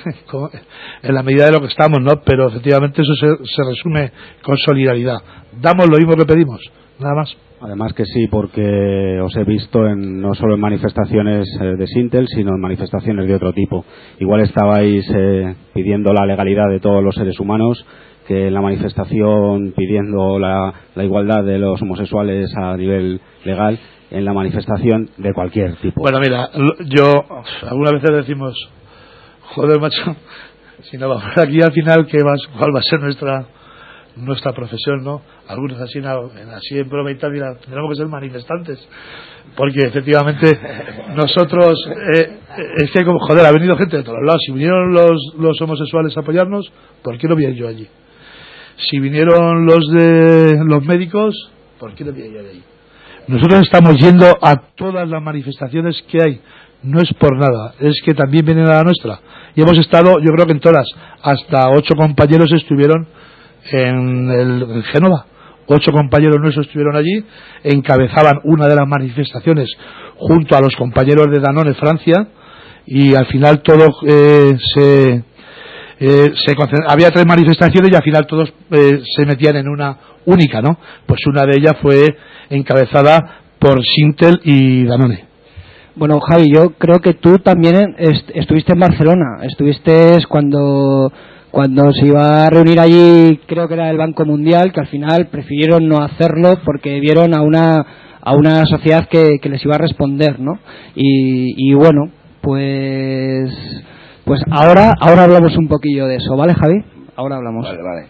en la medida de lo que estamos, ¿no? Pero efectivamente eso se, se resume con solidaridad. Damos lo mismo que pedimos, nada más. Además que sí, porque os he visto en, no solo en manifestaciones eh, de Sintel, sino en manifestaciones de otro tipo. Igual estabais eh, pidiendo la legalidad de todos los seres humanos, que en la manifestación pidiendo la, la igualdad de los homosexuales a nivel legal, en la manifestación de cualquier tipo. Bueno, mira, yo algunas veces decimos, joder, macho, si no vamos aquí al final, ¿qué va, cuál va a ser nuestra nuestra profesión, ¿no? Algunos así, así en broma y tal, mira, tenemos que ser manifestantes, porque efectivamente nosotros eh, es que como, joder, ha venido gente de todos lados. Si vinieron los, los homosexuales a apoyarnos, ¿por qué no voy a ir yo allí? Si vinieron los de los médicos, ¿por qué no voy a ir yo allí? Nosotros estamos yendo a todas las manifestaciones que hay, no es por nada, es que también vienen a la nuestra, y hemos estado, yo creo que en todas, hasta ocho compañeros estuvieron en, el, en Génova, ocho compañeros nuestros estuvieron allí, encabezaban una de las manifestaciones junto a los compañeros de Danone Francia, y al final todo eh, se, eh, se había tres manifestaciones y al final todos eh, se metían en una única, ¿no? Pues una de ellas fue encabezada por Sintel y Danone. Bueno, Javi, yo creo que tú también est- estuviste en Barcelona, estuviste cuando cuando se iba a reunir allí, creo que era el Banco Mundial, que al final prefirieron no hacerlo porque vieron a una a una sociedad que, que les iba a responder, ¿no? Y, y bueno, pues pues ahora ahora hablamos un poquillo de eso, ¿vale, Javi? Ahora hablamos. Vale, vale.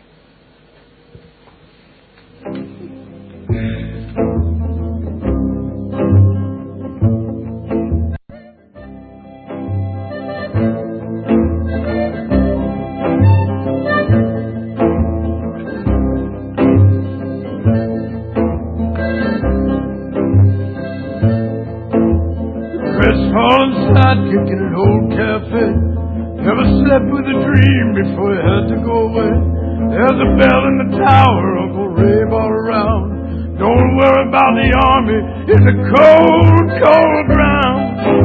Sidekick in an old cafe. Never slept with a dream before he had to go away. There's a bell in the tower, Uncle Rave all around. Don't worry about the army in the cold, cold ground.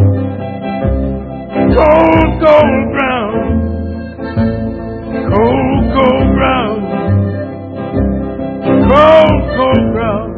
Cold, cold ground. Cold, cold ground. Cold, cold ground.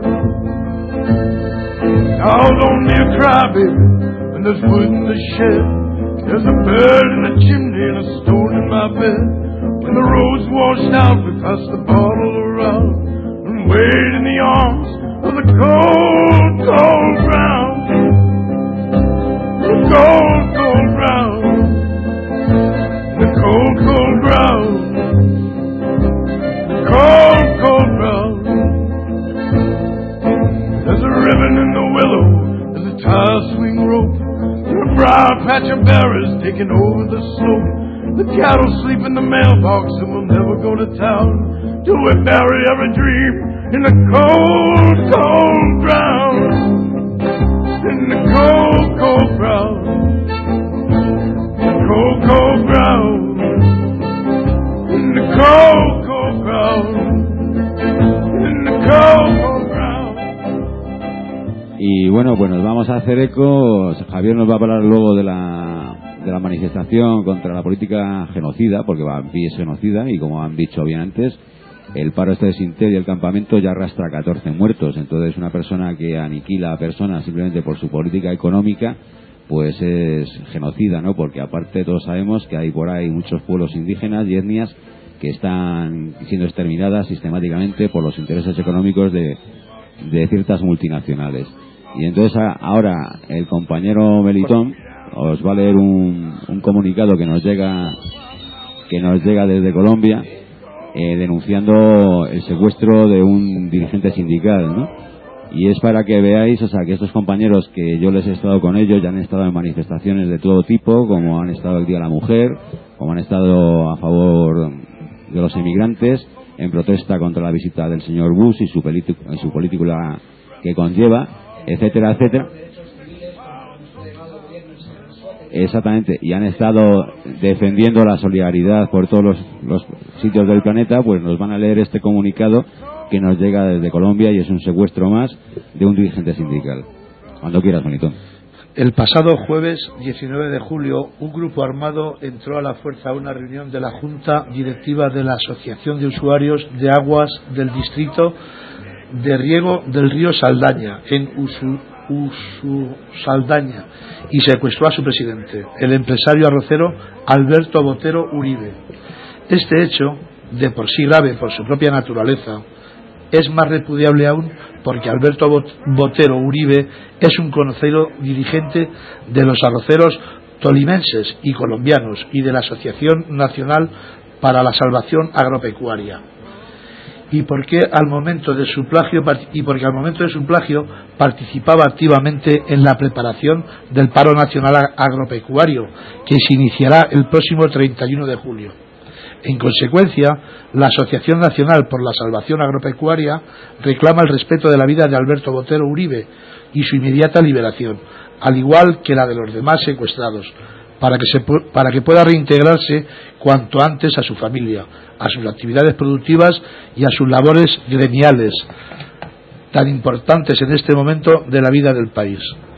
Now don't be a crybaby. There's wood in the shed, there's a bird in the chimney and a stone in my bed. When the road's washed out, we pass the bottle around and wait in the arms of the cold, cold ground. The cold, cold ground. The cold, cold ground. The cold, cold ground. There's a ribbon in the willow, there's a tire swing rope. A brown patch of berries taking over the slope. The cattle sleep in the mailbox and we'll never go to town till we bury every dream in the cold, cold ground. In the cold, cold ground. The cold, cold ground. In the cold, cold ground. Y bueno, pues nos vamos a hacer eco. Javier nos va a hablar luego de la, de la manifestación contra la política genocida, porque Bambi es genocida y como han dicho bien antes, el paro este de Sintel y el campamento ya arrastra catorce muertos. Entonces una persona que aniquila a personas simplemente por su política económica, pues es genocida, ¿no? Porque aparte todos sabemos que hay por ahí muchos pueblos indígenas y etnias que están siendo exterminadas sistemáticamente por los intereses económicos de, de ciertas multinacionales. Y entonces a, ahora el compañero Melitón os va a leer un, un comunicado que nos llega que nos llega desde Colombia, eh, denunciando el secuestro de un dirigente sindical, ¿no? Y es para que veáis, o sea, que estos compañeros que yo les he estado con ellos ya han estado en manifestaciones de todo tipo, como han estado el Día de la Mujer, como han estado a favor de los emigrantes, en protesta contra la visita del señor Bush y su, y su política que conlleva, etcétera, etcétera. Exactamente, y han estado defendiendo la solidaridad por todos los, los sitios del planeta. Pues nos van a leer este comunicado que nos llega desde Colombia y es un secuestro más de un dirigente sindical. Cuando quieras, Melitón. El pasado jueves diecinueve de julio, un grupo armado entró a la fuerza a una reunión de la Junta Directiva de la Asociación de Usuarios de Aguas del Distrito de Riego del Río Saldaña, en Usu, Usu Saldaña, y secuestró a su presidente, el empresario arrocero Alberto Botero Uribe. Este hecho, de por sí grave por su propia naturaleza, es más repudiable aún porque Alberto Botero Uribe es un conocido dirigente de los arroceros tolimenses y colombianos y de la Asociación Nacional para la Salvación Agropecuaria. Y porque al momento de su plagio y porque al momento de su plagio participaba activamente en la preparación del paro nacional agropecuario que se iniciará el próximo treinta y uno de julio. En consecuencia, la Asociación Nacional por la Salvación Agropecuaria reclama el respeto de la vida de Alberto Botero Uribe y su inmediata liberación, al igual que la de los demás secuestrados, para que, se, para que pueda reintegrarse cuanto antes a su familia, a sus actividades productivas y a sus labores gremiales, tan importantes en este momento de la vida del país.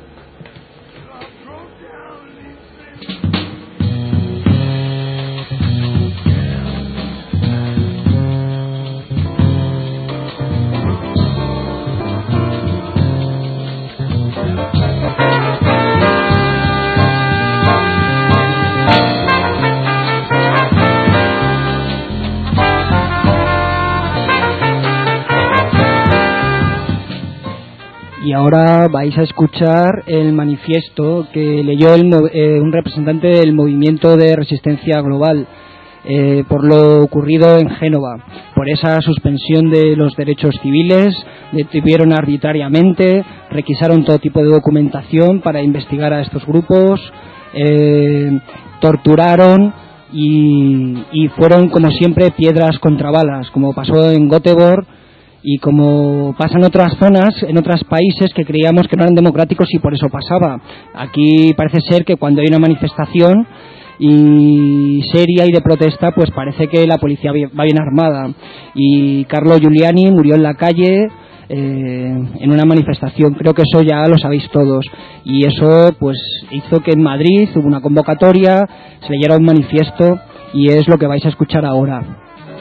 Y ahora vais a escuchar el manifiesto que leyó el, eh, un representante del movimiento de resistencia global eh, por lo ocurrido en Génova, por esa suspensión de los derechos civiles. Detuvieron arbitrariamente, requisaron todo tipo de documentación para investigar a estos grupos, eh, torturaron y, y fueron, como siempre, piedras contra balas, como pasó en Göteborg. Y como pasa en otras zonas, en otros países que creíamos que no eran democráticos y por eso pasaba. Aquí parece ser que cuando hay una manifestación y seria y de protesta, pues parece que la policía va bien armada. Y Carlo Giuliani murió en la calle eh, en una manifestación. Creo que eso ya lo sabéis todos. Y eso pues hizo que en Madrid hubo una convocatoria, se leyera un manifiesto y es lo que vais a escuchar ahora.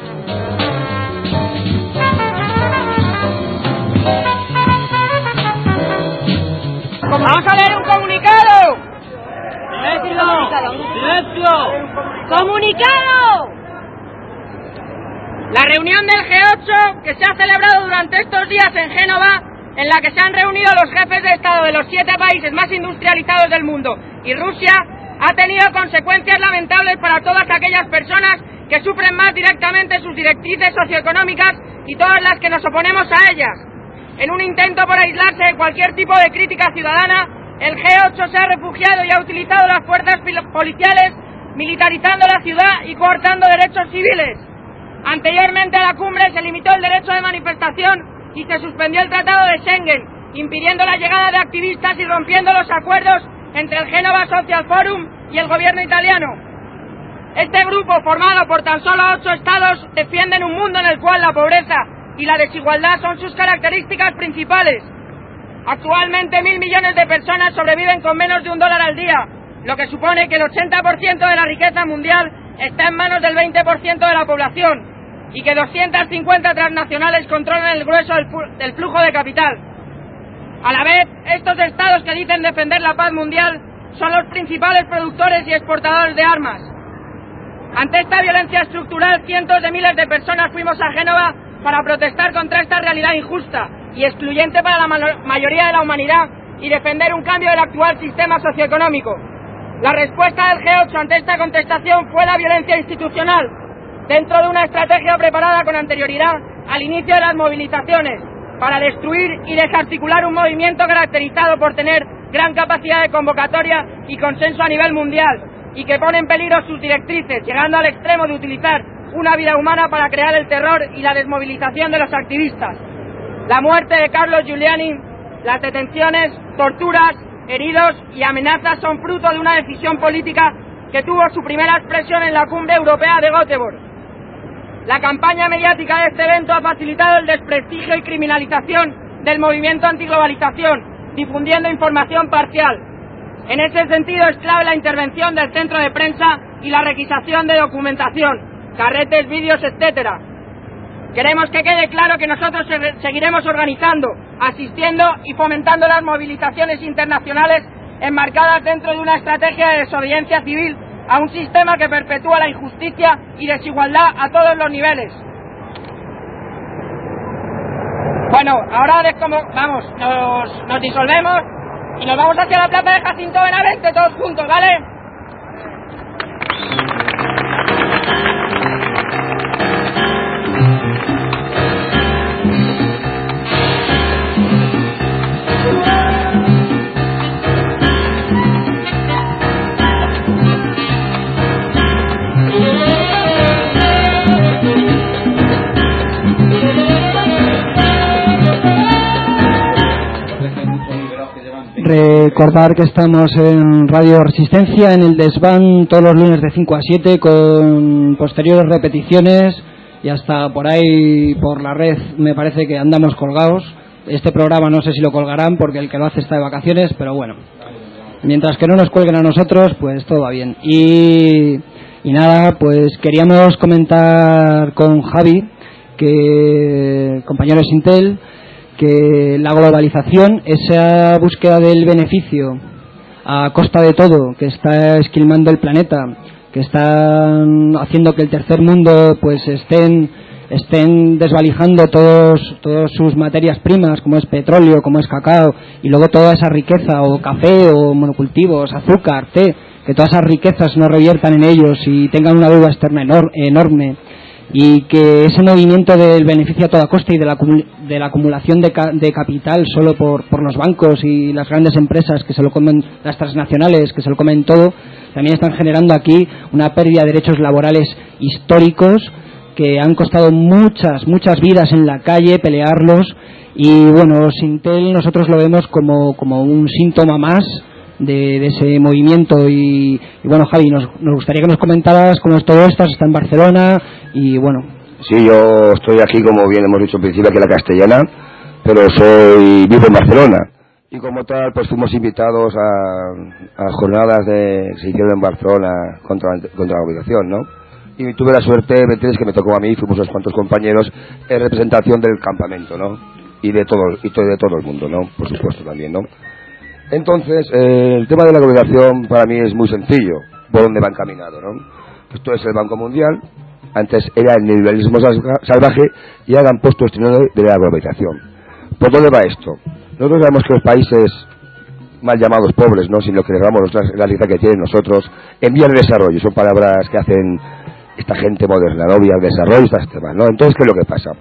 Vamos a leer un comunicado. ¡Silencio! ¡Silencio! ¡Comunicado! La reunión del G ocho que se ha celebrado durante estos días en Génova, en la que se han reunido los jefes de Estado de los siete países más industrializados del mundo y Rusia, ha tenido consecuencias lamentables para todas aquellas personas que sufren más directamente sus directrices socioeconómicas y todas las que nos oponemos a ellas. En un intento por aislarse de cualquier tipo de crítica ciudadana, el G ocho se ha refugiado y ha utilizado las fuerzas policiales, militarizando la ciudad y coartando derechos civiles. Anteriormente a la cumbre se limitó el derecho de manifestación y se suspendió el Tratado de Schengen, impidiendo la llegada de activistas y rompiendo los acuerdos entre el Genova Social Forum y el gobierno italiano. Este grupo, formado por tan solo ocho estados, defienden un mundo en el cual la pobreza y la desigualdad son sus características principales. Actualmente mil millones de personas sobreviven con menos de un dólar al día, lo que supone que el ochenta por ciento de la riqueza mundial está en manos del veinte por ciento de la población y que doscientas cincuenta transnacionales controlan el grueso del flujo de capital. A la vez, estos estados que dicen defender la paz mundial son los principales productores y exportadores de armas. Ante esta violencia estructural, cientos de miles de personas fuimos a Génova para protestar contra esta realidad injusta y excluyente para la mayoría de la humanidad y defender un cambio del actual sistema socioeconómico. La respuesta del G ocho ante esta contestación fue la violencia institucional, dentro de una estrategia preparada con anterioridad al inicio de las movilizaciones, para destruir y desarticular un movimiento caracterizado por tener gran capacidad de convocatoria y consenso a nivel mundial, y que pone en peligro sus directrices, llegando al extremo de utilizar una vida humana para crear el terror y la desmovilización de los activistas. La muerte de Carlos Giuliani, las detenciones, torturas, heridos y amenazas son fruto de una decisión política que tuvo su primera expresión en la Cumbre Europea de Göteborg. La campaña mediática de este evento ha facilitado el desprestigio y criminalización del movimiento antiglobalización, difundiendo información parcial. En ese sentido es clave la intervención del centro de prensa y la requisación de documentación, carretes, vídeos, etcétera. Queremos que quede claro que nosotros seguiremos organizando, asistiendo y fomentando las movilizaciones internacionales enmarcadas dentro de una estrategia de desobediencia civil a un sistema que perpetúa la injusticia y desigualdad a todos los niveles. Bueno, ahora descomo, vamos, nos, nos disolvemos y nos vamos hacia la plaza de Jacinto Benavente todos juntos, ¿vale? Recordar que estamos en Radio Resistencia, en el Desván, todos los lunes de cinco a siete, con posteriores repeticiones, y hasta por ahí, por la red, me parece que andamos colgados. Este programa no sé si lo colgarán, porque el que lo hace está de vacaciones, pero bueno, mientras que no nos cuelguen a nosotros, pues todo va bien. Y, y nada, pues queríamos comentar con Javi, que compañero de Sintel, que la globalización, esa búsqueda del beneficio a costa de todo, que está esquilmando el planeta, que están haciendo que el tercer mundo pues estén estén desvalijando todos todas sus materias primas, como es petróleo, como es cacao, y luego toda esa riqueza, o café, o monocultivos, azúcar, té, que todas esas riquezas no reviertan en ellos y tengan una deuda externa enor- enorme. Y que ese movimiento del beneficio a toda costa y de la, de la acumulación de, ca, de capital solo por, por los bancos y las grandes empresas que se lo comen, las transnacionales que se lo comen todo, también están generando aquí una pérdida de derechos laborales históricos que han costado muchas, muchas vidas en la calle, pelearlos. Y bueno, Sintel nosotros lo vemos como, como un síntoma más De, de ese movimiento. Y, y bueno, Javi, nos, nos gustaría que nos comentaras cómo es todo esto. Está en Barcelona y bueno. Sí, yo estoy aquí, como bien hemos dicho al principio, aquí en la Castellana, pero soy vivo en Barcelona, y como tal pues fuimos invitados a, a jornadas de, que se hicieron en Barcelona contra, contra la obligación, ¿no? Y tuve la suerte, ¿me entiendes?, que me tocó a mí, fuimos unos cuantos compañeros en representación del campamento, ¿no? Y de todo, y de todo el mundo, ¿no? Por supuesto también, ¿no? Entonces, eh, el tema de la globalización para mí es muy sencillo, por dónde va encaminado, ¿no? Esto es el Banco Mundial, antes era el neoliberalismo salvaje, y ahora han puesto el estreno de la globalización. ¿Por dónde va esto? Nosotros sabemos que los países mal llamados pobres, ¿no?, si lo que llamamos la realidad que tienen nosotros, en vías de desarrollo, son palabras que hacen esta gente moderna, ¿no?, vías de desarrollo, estas temas, ¿no? Entonces, ¿qué es lo que pasa?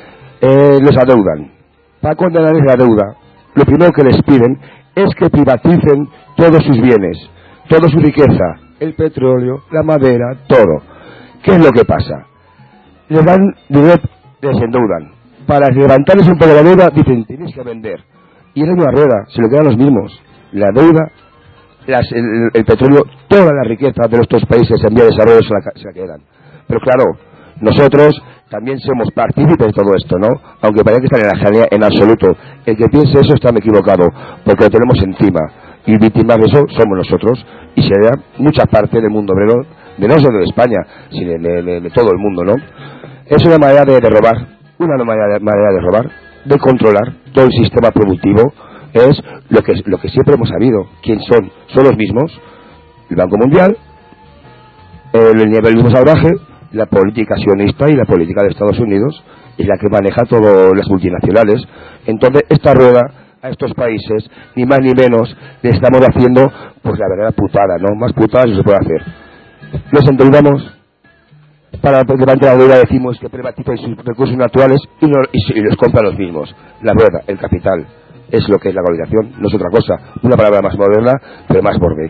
Eh, les adeudan. Para condenarles la deuda, lo primero que les piden es que privaticen todos sus bienes, toda su riqueza, el petróleo, la madera, todo. ¿Qué es lo que pasa? Les dan dinero, les endeudan. Para levantarles un poco la deuda, dicen, tienes que vender. Y es una rueda, se lo quedan los mismos. La deuda, las, el, el petróleo, toda la riqueza de nuestros países en vía de desarrollo se la, se la quedan. Pero claro, Nosotros también somos partícipes de todo esto, ¿no? Aunque parezca que está en la jalea, en absoluto. El que piense eso está equivocado, porque lo tenemos encima. Y víctimas de eso somos nosotros, y se da mucha parte del mundo obrero, de no solo de España, sino de, de, de todo el mundo, ¿no? Es una manera de, de robar, una manera de, manera de robar, de controlar todo el sistema productivo. Es lo que, lo que siempre hemos sabido. ¿Quién son? Son los mismos. El Banco Mundial, el nivelismo salvaje, la política sionista y la política de Estados Unidos, es la que maneja todas las multinacionales. Entonces, esta rueda a estos países, ni más ni menos, le estamos haciendo, pues la verdad, putada, ¿no? Más putada no se puede hacer. Nos endeudamos, para levantar la deuda decimos que privatiza sus recursos naturales y, no, y, y los compra los mismos. La rueda, el capital, es lo que es la globalización, no es otra cosa. Una palabra más moderna, pero más borde.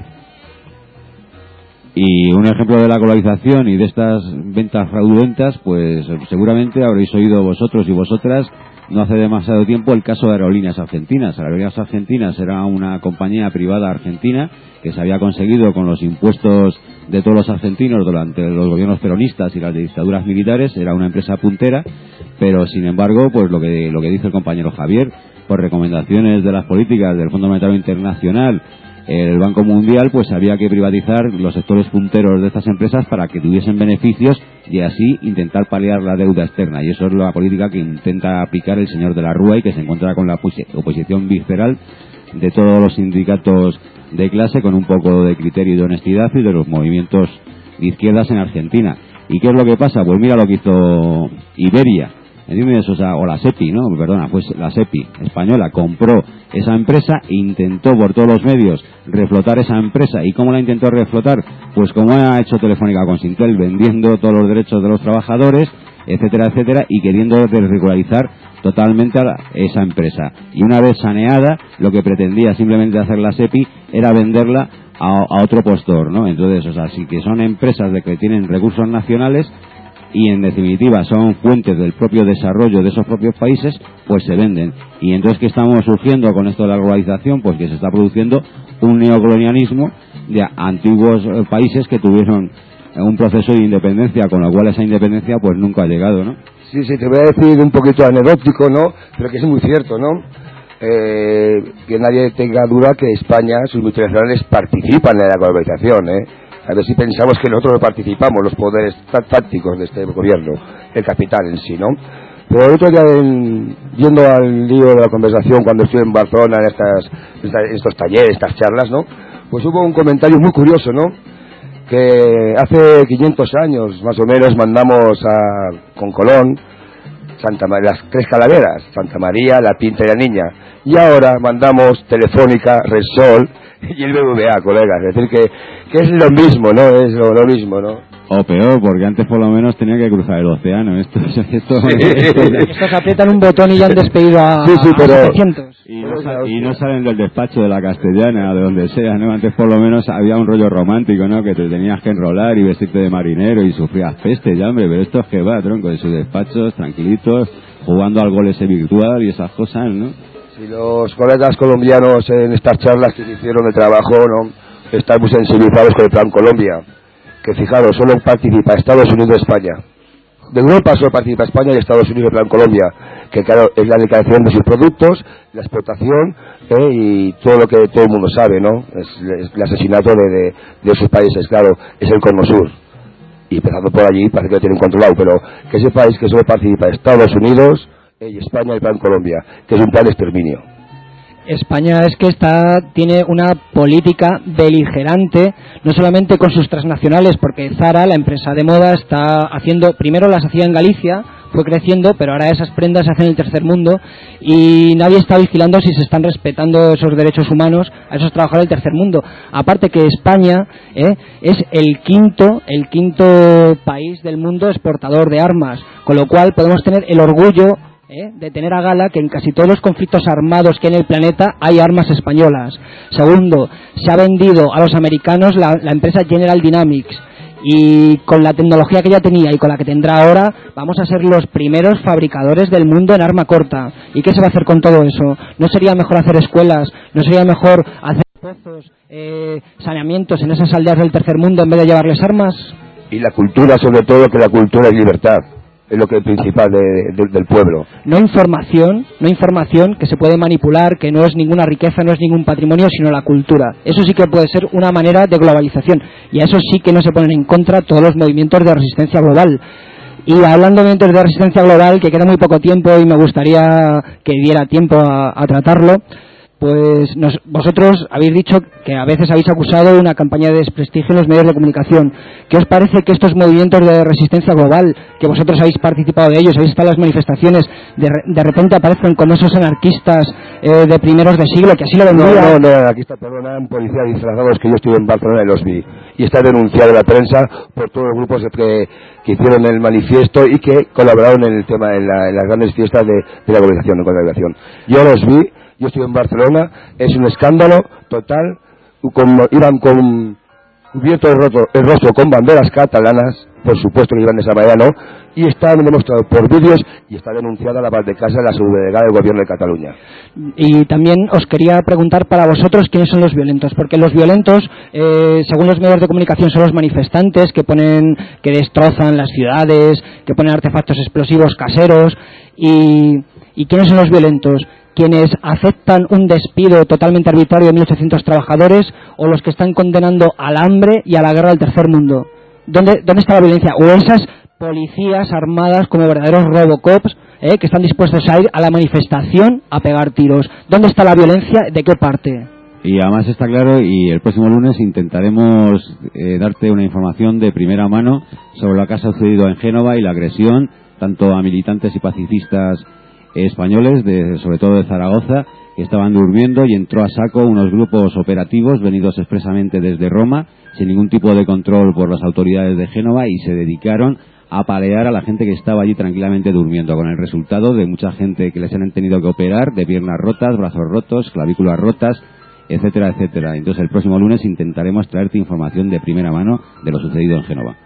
Y un ejemplo de la globalización y de estas ventas fraudulentas, pues seguramente habréis oído vosotros y vosotras no hace demasiado tiempo el caso de Aerolíneas Argentinas. Aerolíneas Argentinas era una compañía privada argentina que se había conseguido con los impuestos de todos los argentinos durante los gobiernos peronistas y las dictaduras militares. Era una empresa puntera, pero sin embargo, pues lo que lo que dice el compañero Javier, por recomendaciones de las políticas del Fondo Monetario Internacional, el Banco Mundial, pues había que privatizar los sectores punteros de estas empresas para que tuviesen beneficios y así intentar paliar la deuda externa. Y eso es la política que intenta aplicar el señor de la Rúa y que se encuentra con la oposición visceral de todos los sindicatos de clase, con un poco de criterio y de honestidad, y de los movimientos de izquierdas en Argentina. ¿Y qué es lo que pasa? Pues mira lo que hizo Iberia. ¿Entiendes? O sea, o la SEPI, ¿no? Perdona, pues la SEPI española compró esa empresa e intentó por todos los medios reflotar esa empresa. ¿Y cómo la intentó reflotar? Pues como ha hecho Telefónica con Sintel, vendiendo todos los derechos de los trabajadores, etcétera, etcétera, y queriendo desregularizar totalmente a la, esa empresa. Y una vez saneada, lo que pretendía simplemente hacer la SEPI era venderla a, a otro postor, ¿no? Entonces, o sea, sí que son empresas de que tienen recursos nacionales y en definitiva son fuentes del propio desarrollo de esos propios países, pues se venden. Y entonces, ¿qué estamos surgiendo con esto de la globalización? Pues que se está produciendo un neocolonialismo de antiguos eh, países que tuvieron un proceso de independencia, con lo cual esa independencia pues nunca ha llegado, ¿no? Sí, sí, te voy a decir un poquito anecdótico, ¿no? Pero que es muy cierto, ¿no? Eh, que nadie tenga duda que España, sus multinacionales participan en la globalización, ¿eh? A ver si pensamos que nosotros no participamos, los poderes tácticos de este gobierno, el capital en sí, ¿no? Pero el otro día, en, yendo al lío de la conversación, cuando estuve en Barcelona en, estas, en estos talleres, estas charlas, ¿no? Pues hubo un comentario muy curioso, ¿no? Que hace quinientos años, más o menos, mandamos a, con Colón, Santa María, las tres calaveras, Santa María, la Pinta y la Niña. Y ahora mandamos Telefónica, Repsol y el B B V A, colegas. Es decir, que, que es lo mismo, ¿no? Es lo, lo mismo, ¿no? O peor, porque antes por lo menos tenía que cruzar el océano. Estos, estos, sí. estos, estos aprietan un botón y ya han despedido a, sí, sí, pero, a setecientos. Y no, y no salen del despacho de la Castellana, de donde sea, ¿no? Antes por lo menos había un rollo romántico, ¿no? Que te tenías que enrolar y vestirte de marinero y sufrías peste, ya, hombre. Pero esto es que va, tronco, de sus despachos, tranquilitos, jugando al gol ese virtual y esas cosas, ¿no? Si los colegas colombianos en estas charlas que se hicieron de trabajo, ¿no? Están muy sensibilizados con el Plan Colombia, que fijaros, solo participa Estados Unidos y España. De Europa solo participa España y Estados Unidos el Plan Colombia, que claro, es la declaración de sus productos, la explotación, ¿eh? Y todo lo que todo el mundo sabe, ¿no? Es, es el asesinato de, de, de esos países, claro, es el Cono Sur. Y empezando por allí, parece que lo tienen controlado, pero que ese país que solo participa Estados Unidos y España el Plan Colombia, que es un plan de exterminio. España es que está tiene una política beligerante, no solamente con sus transnacionales, porque Zara, la empresa de moda, está haciendo, primero las hacía en Galicia, fue creciendo, pero ahora esas prendas se hacen en el tercer mundo y nadie está vigilando si se están respetando esos derechos humanos a esos trabajadores del tercer mundo. Aparte que España ¿eh? es el quinto, el quinto país del mundo exportador de armas, con lo cual podemos tener el orgullo ¿Eh? de tener a gala que en casi todos los conflictos armados que hay en el planeta hay armas españolas. Segundo, se ha vendido a los americanos la, la empresa General Dynamics y con la tecnología que ya tenía y con la que tendrá ahora vamos a ser los primeros fabricadores del mundo en arma corta. ¿Y qué se va a hacer con todo eso? ¿No sería mejor hacer escuelas? ¿No sería mejor hacer pozos, eh, saneamientos en esas aldeas del tercer mundo en vez de llevarles armas? y la cultura, sobre todo, que la cultura es libertad. Es lo que es principal de, de, del pueblo. No información, no información que se puede manipular, que no es ninguna riqueza, no es ningún patrimonio, sino la cultura. Eso sí que puede ser una manera de globalización, y a eso sí que no se ponen en contra todos los movimientos de resistencia global. Y hablando de movimientos de resistencia global, que queda muy poco tiempo y me gustaría que diera tiempo a, a tratarlo, pues nos, vosotros habéis dicho que a veces habéis acusado una campaña de desprestigio en los medios de comunicación. ¿Qué os parece que estos movimientos de resistencia global, que vosotros habéis participado de ellos, habéis estado en las manifestaciones, de, de repente aparezcan como esos anarquistas eh, de primeros de siglo, que así lo vendría? No, no, no, aquí está, perdona, un policía disfrazados que yo estuve en Barcelona y los vi. Y está denunciado en la prensa por todos los grupos que, que hicieron el manifiesto y que colaboraron en el tema, en, la, en las grandes fiestas de, de la globalización, de la globalización. Yo los vi. Yo estuve en Barcelona, es un escándalo total, con, iban con cubierto el rostro, el rostro con banderas catalanas, por supuesto que iban de esa manera, ¿no? Y está demostrado por vídeos y está denunciada la Valdecasa, la subdelegada del gobierno de Cataluña. Y también os quería preguntar para vosotros quiénes son los violentos, porque los violentos, eh, según los medios de comunicación, son los manifestantes que ponen, que destrozan las ciudades, que ponen artefactos explosivos caseros, y, y quiénes son los violentos. ¿Quienes aceptan un despido totalmente arbitrario de mil ochocientos trabajadores o los que están condenando al hambre y a la guerra del tercer mundo? ¿Dónde, dónde está la violencia? ¿O esas policías armadas como verdaderos robocops eh, que están dispuestos a ir a la manifestación a pegar tiros? ¿Dónde está la violencia? ¿De qué parte? Y además está claro, y el próximo lunes intentaremos eh, darte una información de primera mano sobre lo que ha sucedido en Génova y la agresión tanto a militantes y pacifistas españoles, de, sobre todo de Zaragoza, que estaban durmiendo y entró a saco unos grupos operativos venidos expresamente desde Roma, sin ningún tipo de control por las autoridades de Génova, y se dedicaron a apalear a la gente que estaba allí tranquilamente durmiendo, con el resultado de mucha gente que les han tenido que operar de piernas rotas, brazos rotos, clavículas rotas, etcétera, etcétera. Entonces el próximo lunes intentaremos traerte información de primera mano de lo sucedido en Génova.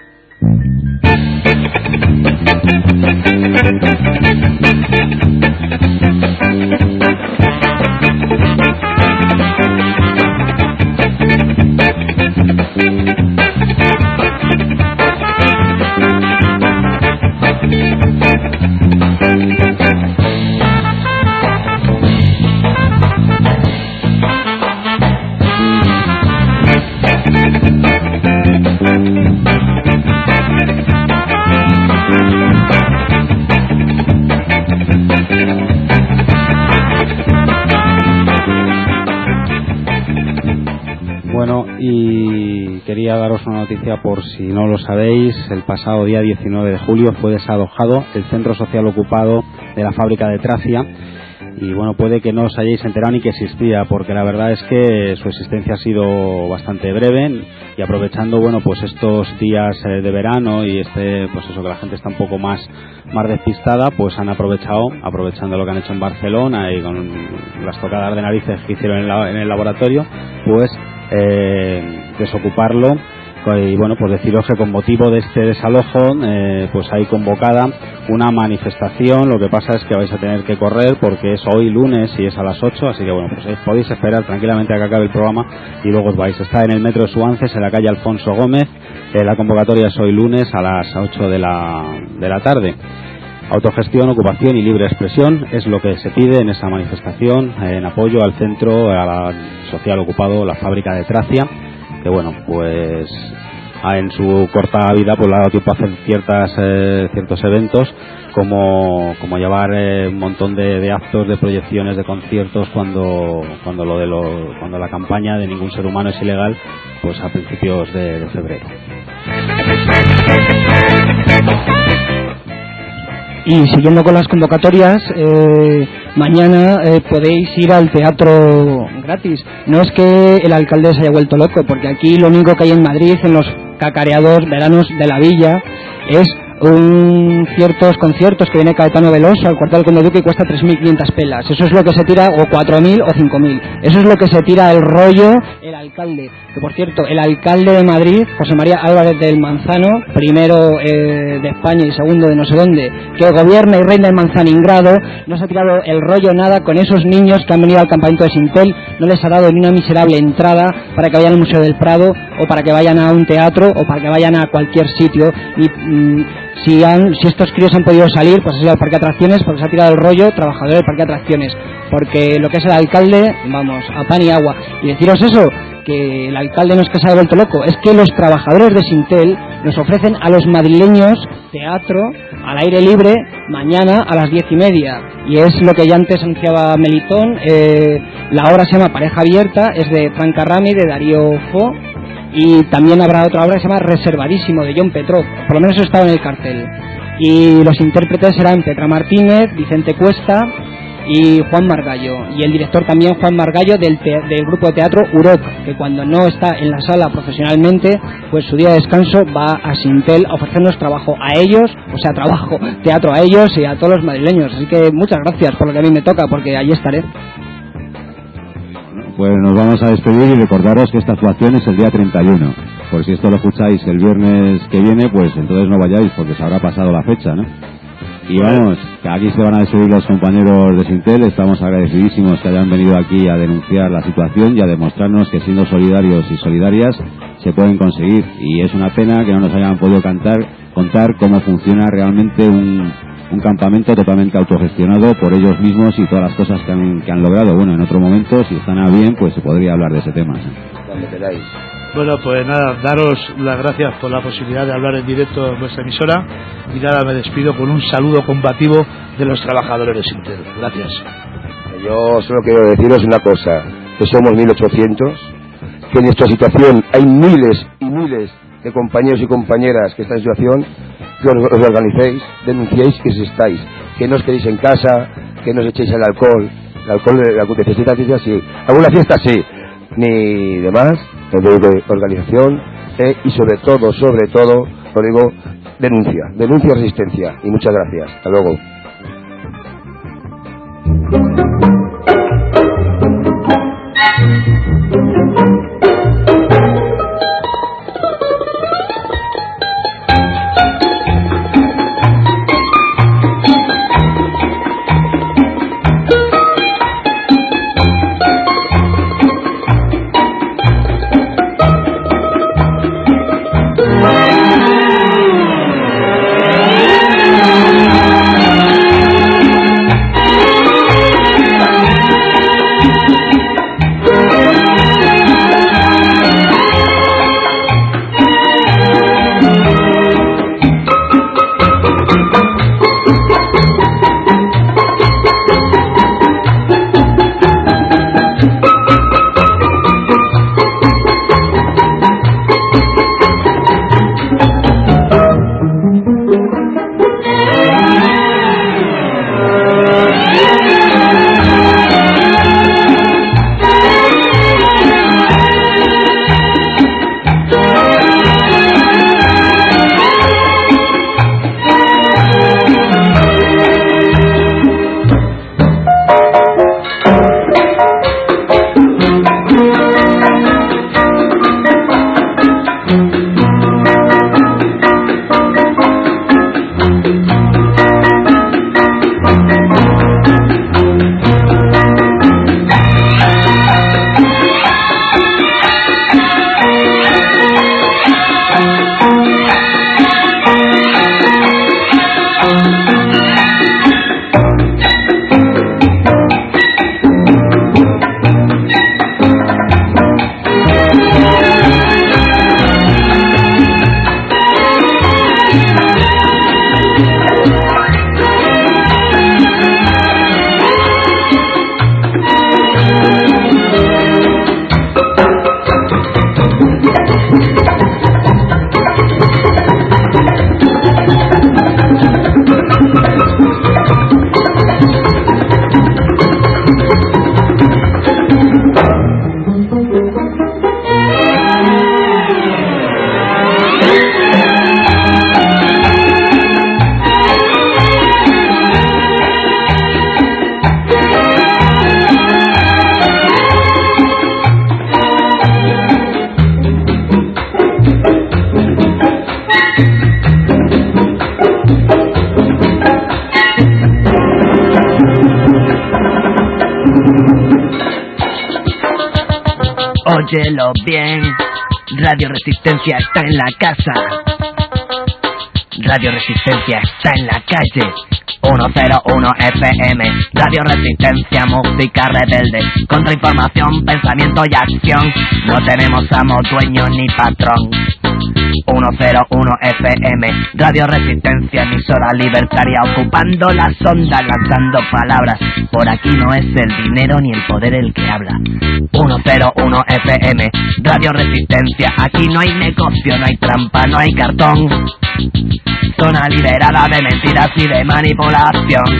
Bueno, y quería daros una noticia por si no lo sabéis. El pasado día diecinueve de julio fue desalojado el centro social ocupado de la fábrica de Tracia. Y bueno, puede que no os hayáis enterado ni que existía, porque la verdad es que su existencia ha sido bastante breve, y aprovechando, bueno, pues estos días eh, de verano y este, pues eso, que la gente está un poco más más despistada, pues han aprovechado, aprovechando lo que han hecho en Barcelona y con las tocadas de narices que hicieron en, la, en el laboratorio, pues eh, desocuparlo. Y bueno, pues deciros que con motivo de este desalojo eh, pues hay convocada una manifestación. Lo que pasa es que vais a tener que correr porque es hoy lunes y es a las ocho, así que bueno, pues eh, podéis esperar tranquilamente a que acabe el programa y luego os vais. Está en el metro de Suances, en la calle Alfonso Gómez. Eh, la convocatoria es hoy lunes a las ocho de la, de la tarde. Autogestión, ocupación y libre expresión es lo que se pide en esa manifestación eh, en apoyo al centro a la social ocupado, la fábrica de Tracia, que bueno, pues en su corta vida pues le ha dado tiempo a hacer ciertas eh, ciertos eventos como como llevar eh, un montón de, de actos, de proyecciones, de conciertos cuando cuando lo de lo, cuando la campaña de ningún ser humano es ilegal, pues a principios de, de febrero. Y siguiendo con las convocatorias, eh, mañana eh, podéis ir al teatro gratis. No es que el alcalde se haya vuelto loco, porque aquí lo único que hay en Madrid, en los cacareados veranos de la villa, es un ciertos conciertos que viene Caetano Veloso al Cuartel del Conde Duque y cuesta tres mil quinientas pelas. Eso es lo que se tira, o cuatro mil o cinco mil. Eso es lo que se tira el rollo el alcalde, que por cierto, el alcalde de Madrid, José María Álvarez del Manzano, primero eh, de España y segundo de no sé dónde, que gobierna y reina en Manzaningrado, no se ha tirado el rollo nada con esos niños que han venido al campamento de Sintel, no les ha dado ni una miserable entrada para que vayan al Museo del Prado o para que vayan a un teatro o para que vayan a cualquier sitio. Y mmm, si, han, si estos críos han podido salir, pues ha sido al parque de atracciones porque se ha tirado el rollo trabajador del parque de atracciones, porque lo que es el alcalde, vamos, a pan y agua. Y deciros eso, que el alcalde no es que se haya vuelto loco, es que los trabajadores de Sintel nos ofrecen a los madrileños teatro al aire libre mañana a las diez y media, y es lo que ya antes anunciaba Melitón. Eh, la obra se llama Pareja Abierta, es de Frank Carrami, de Darío Fo, y también habrá otra obra que se llama Reservadísimo, de John Petrov, por lo menos eso estaba en el cartel, y los intérpretes serán Petra Martínez, Vicente Cuesta y Juan Margallo, y el director también Juan Margallo del, te- del grupo de teatro Urok, que cuando no está en la sala profesionalmente, pues su día de descanso va a Sintel a ofrecernos trabajo a ellos, o sea, trabajo, teatro a ellos y a todos los madrileños. Así que muchas gracias por lo que a mí me toca, porque allí estaré. Pues nos vamos a despedir y recordaros que esta actuación es el día treinta y uno. Por si esto lo escucháis el viernes que viene, pues entonces no vayáis porque se habrá pasado la fecha, ¿no? Y vamos, que aquí se van a despedir los compañeros de Sintel. Estamos agradecidísimos que hayan venido aquí a denunciar la situación y a demostrarnos que siendo solidarios y solidarias se pueden conseguir. Y es una pena que no nos hayan podido cantar, contar cómo funciona realmente un, un campamento totalmente autogestionado por ellos mismos y todas las cosas que han, que han logrado. Bueno, en otro momento, si están a bien, pues se podría hablar de ese tema, ¿sí? Cuando queráis. Bueno, pues nada, daros las gracias por la posibilidad de hablar en directo en vuestra emisora, y nada, me despido con un saludo combativo de los trabajadores de Sintel. Gracias. Yo solo quiero deciros una cosa, que somos mil ochocientos, que en nuestra situación hay miles y miles de compañeros y compañeras que están en situación, que os, os organicéis, denunciéis que estáis, que no os quedéis en casa, que no os echéis el alcohol, el alcohol de necesita que sea así, alguna fiesta sí, ni demás, de organización, eh, y sobre todo, sobre todo, lo digo, denuncia, denuncia resistencia, y muchas gracias, hasta luego. Óyelo bien, Radio Resistencia está en la casa. Radio Resistencia está en la calle. ciento uno F M, Radio Resistencia, música rebelde, contrainformación, pensamiento y acción. No tenemos amo, dueño ni patrón. ciento uno F M, Radio Resistencia, emisora libertaria, ocupando las ondas, lanzando palabras. Por aquí no es el dinero ni el poder el que habla. ciento uno F M, Radio Resistencia, aquí no hay negocio, no hay trampa, no hay cartón. Zona liberada de mentiras y de manipulación.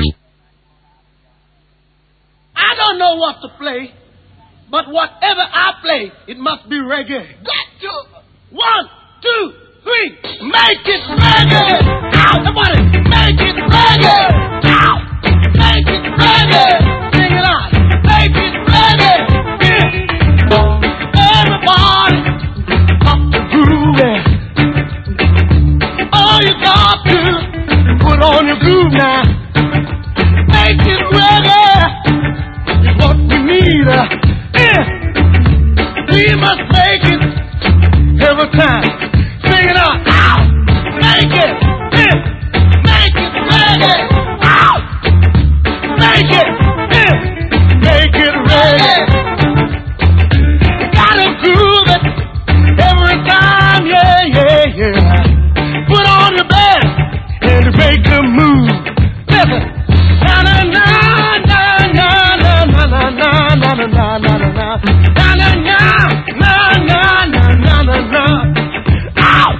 I don't know what to play, but whatever I play, it must be reggae. Got to. One, two, three, make it reggae. Ow, everybody, make it reggae. Ow, make it reggae. Sing it out, make it reggae. Yeah. Everybody, up to groove it. All you got to put on your groove now. Make it reggae is what we need. Uh, yeah. We must make it every time. Sing it out. Ow! Make it. Yeah. Make it reggae. Ow! Make it. Yeah. Make it reggae. Gotta groove it every time. Yeah, yeah, yeah. Put on your best and make a move. Listen. Na na na na na na na na na na na na na na na na na na na. Ow!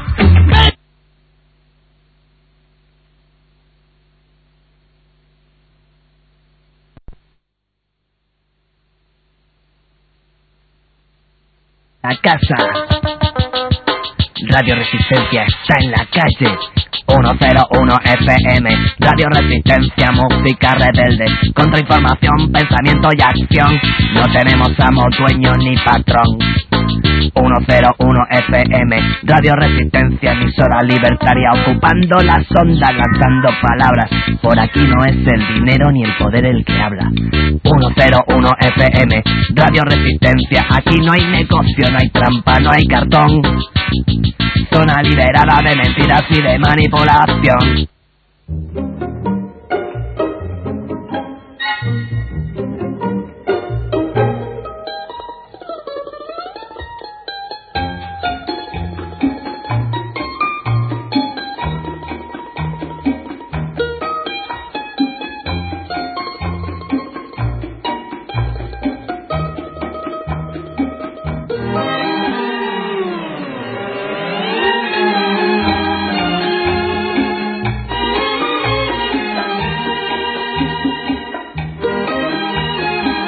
La casa. Radio Resistencia está en la calle. ciento uno F M, Radio Resistencia, música rebelde, contrainformación, pensamiento y acción. No tenemos amo, dueño ni patrón. ciento uno F M, Radio Resistencia, emisora libertaria, ocupando las ondas, lanzando palabras. Por aquí no es el dinero ni el poder el que habla. ciento uno F M, Radio Resistencia, aquí no hay negocio, no hay trampa, no hay cartón. Zona liberada de mentiras y de manipulación.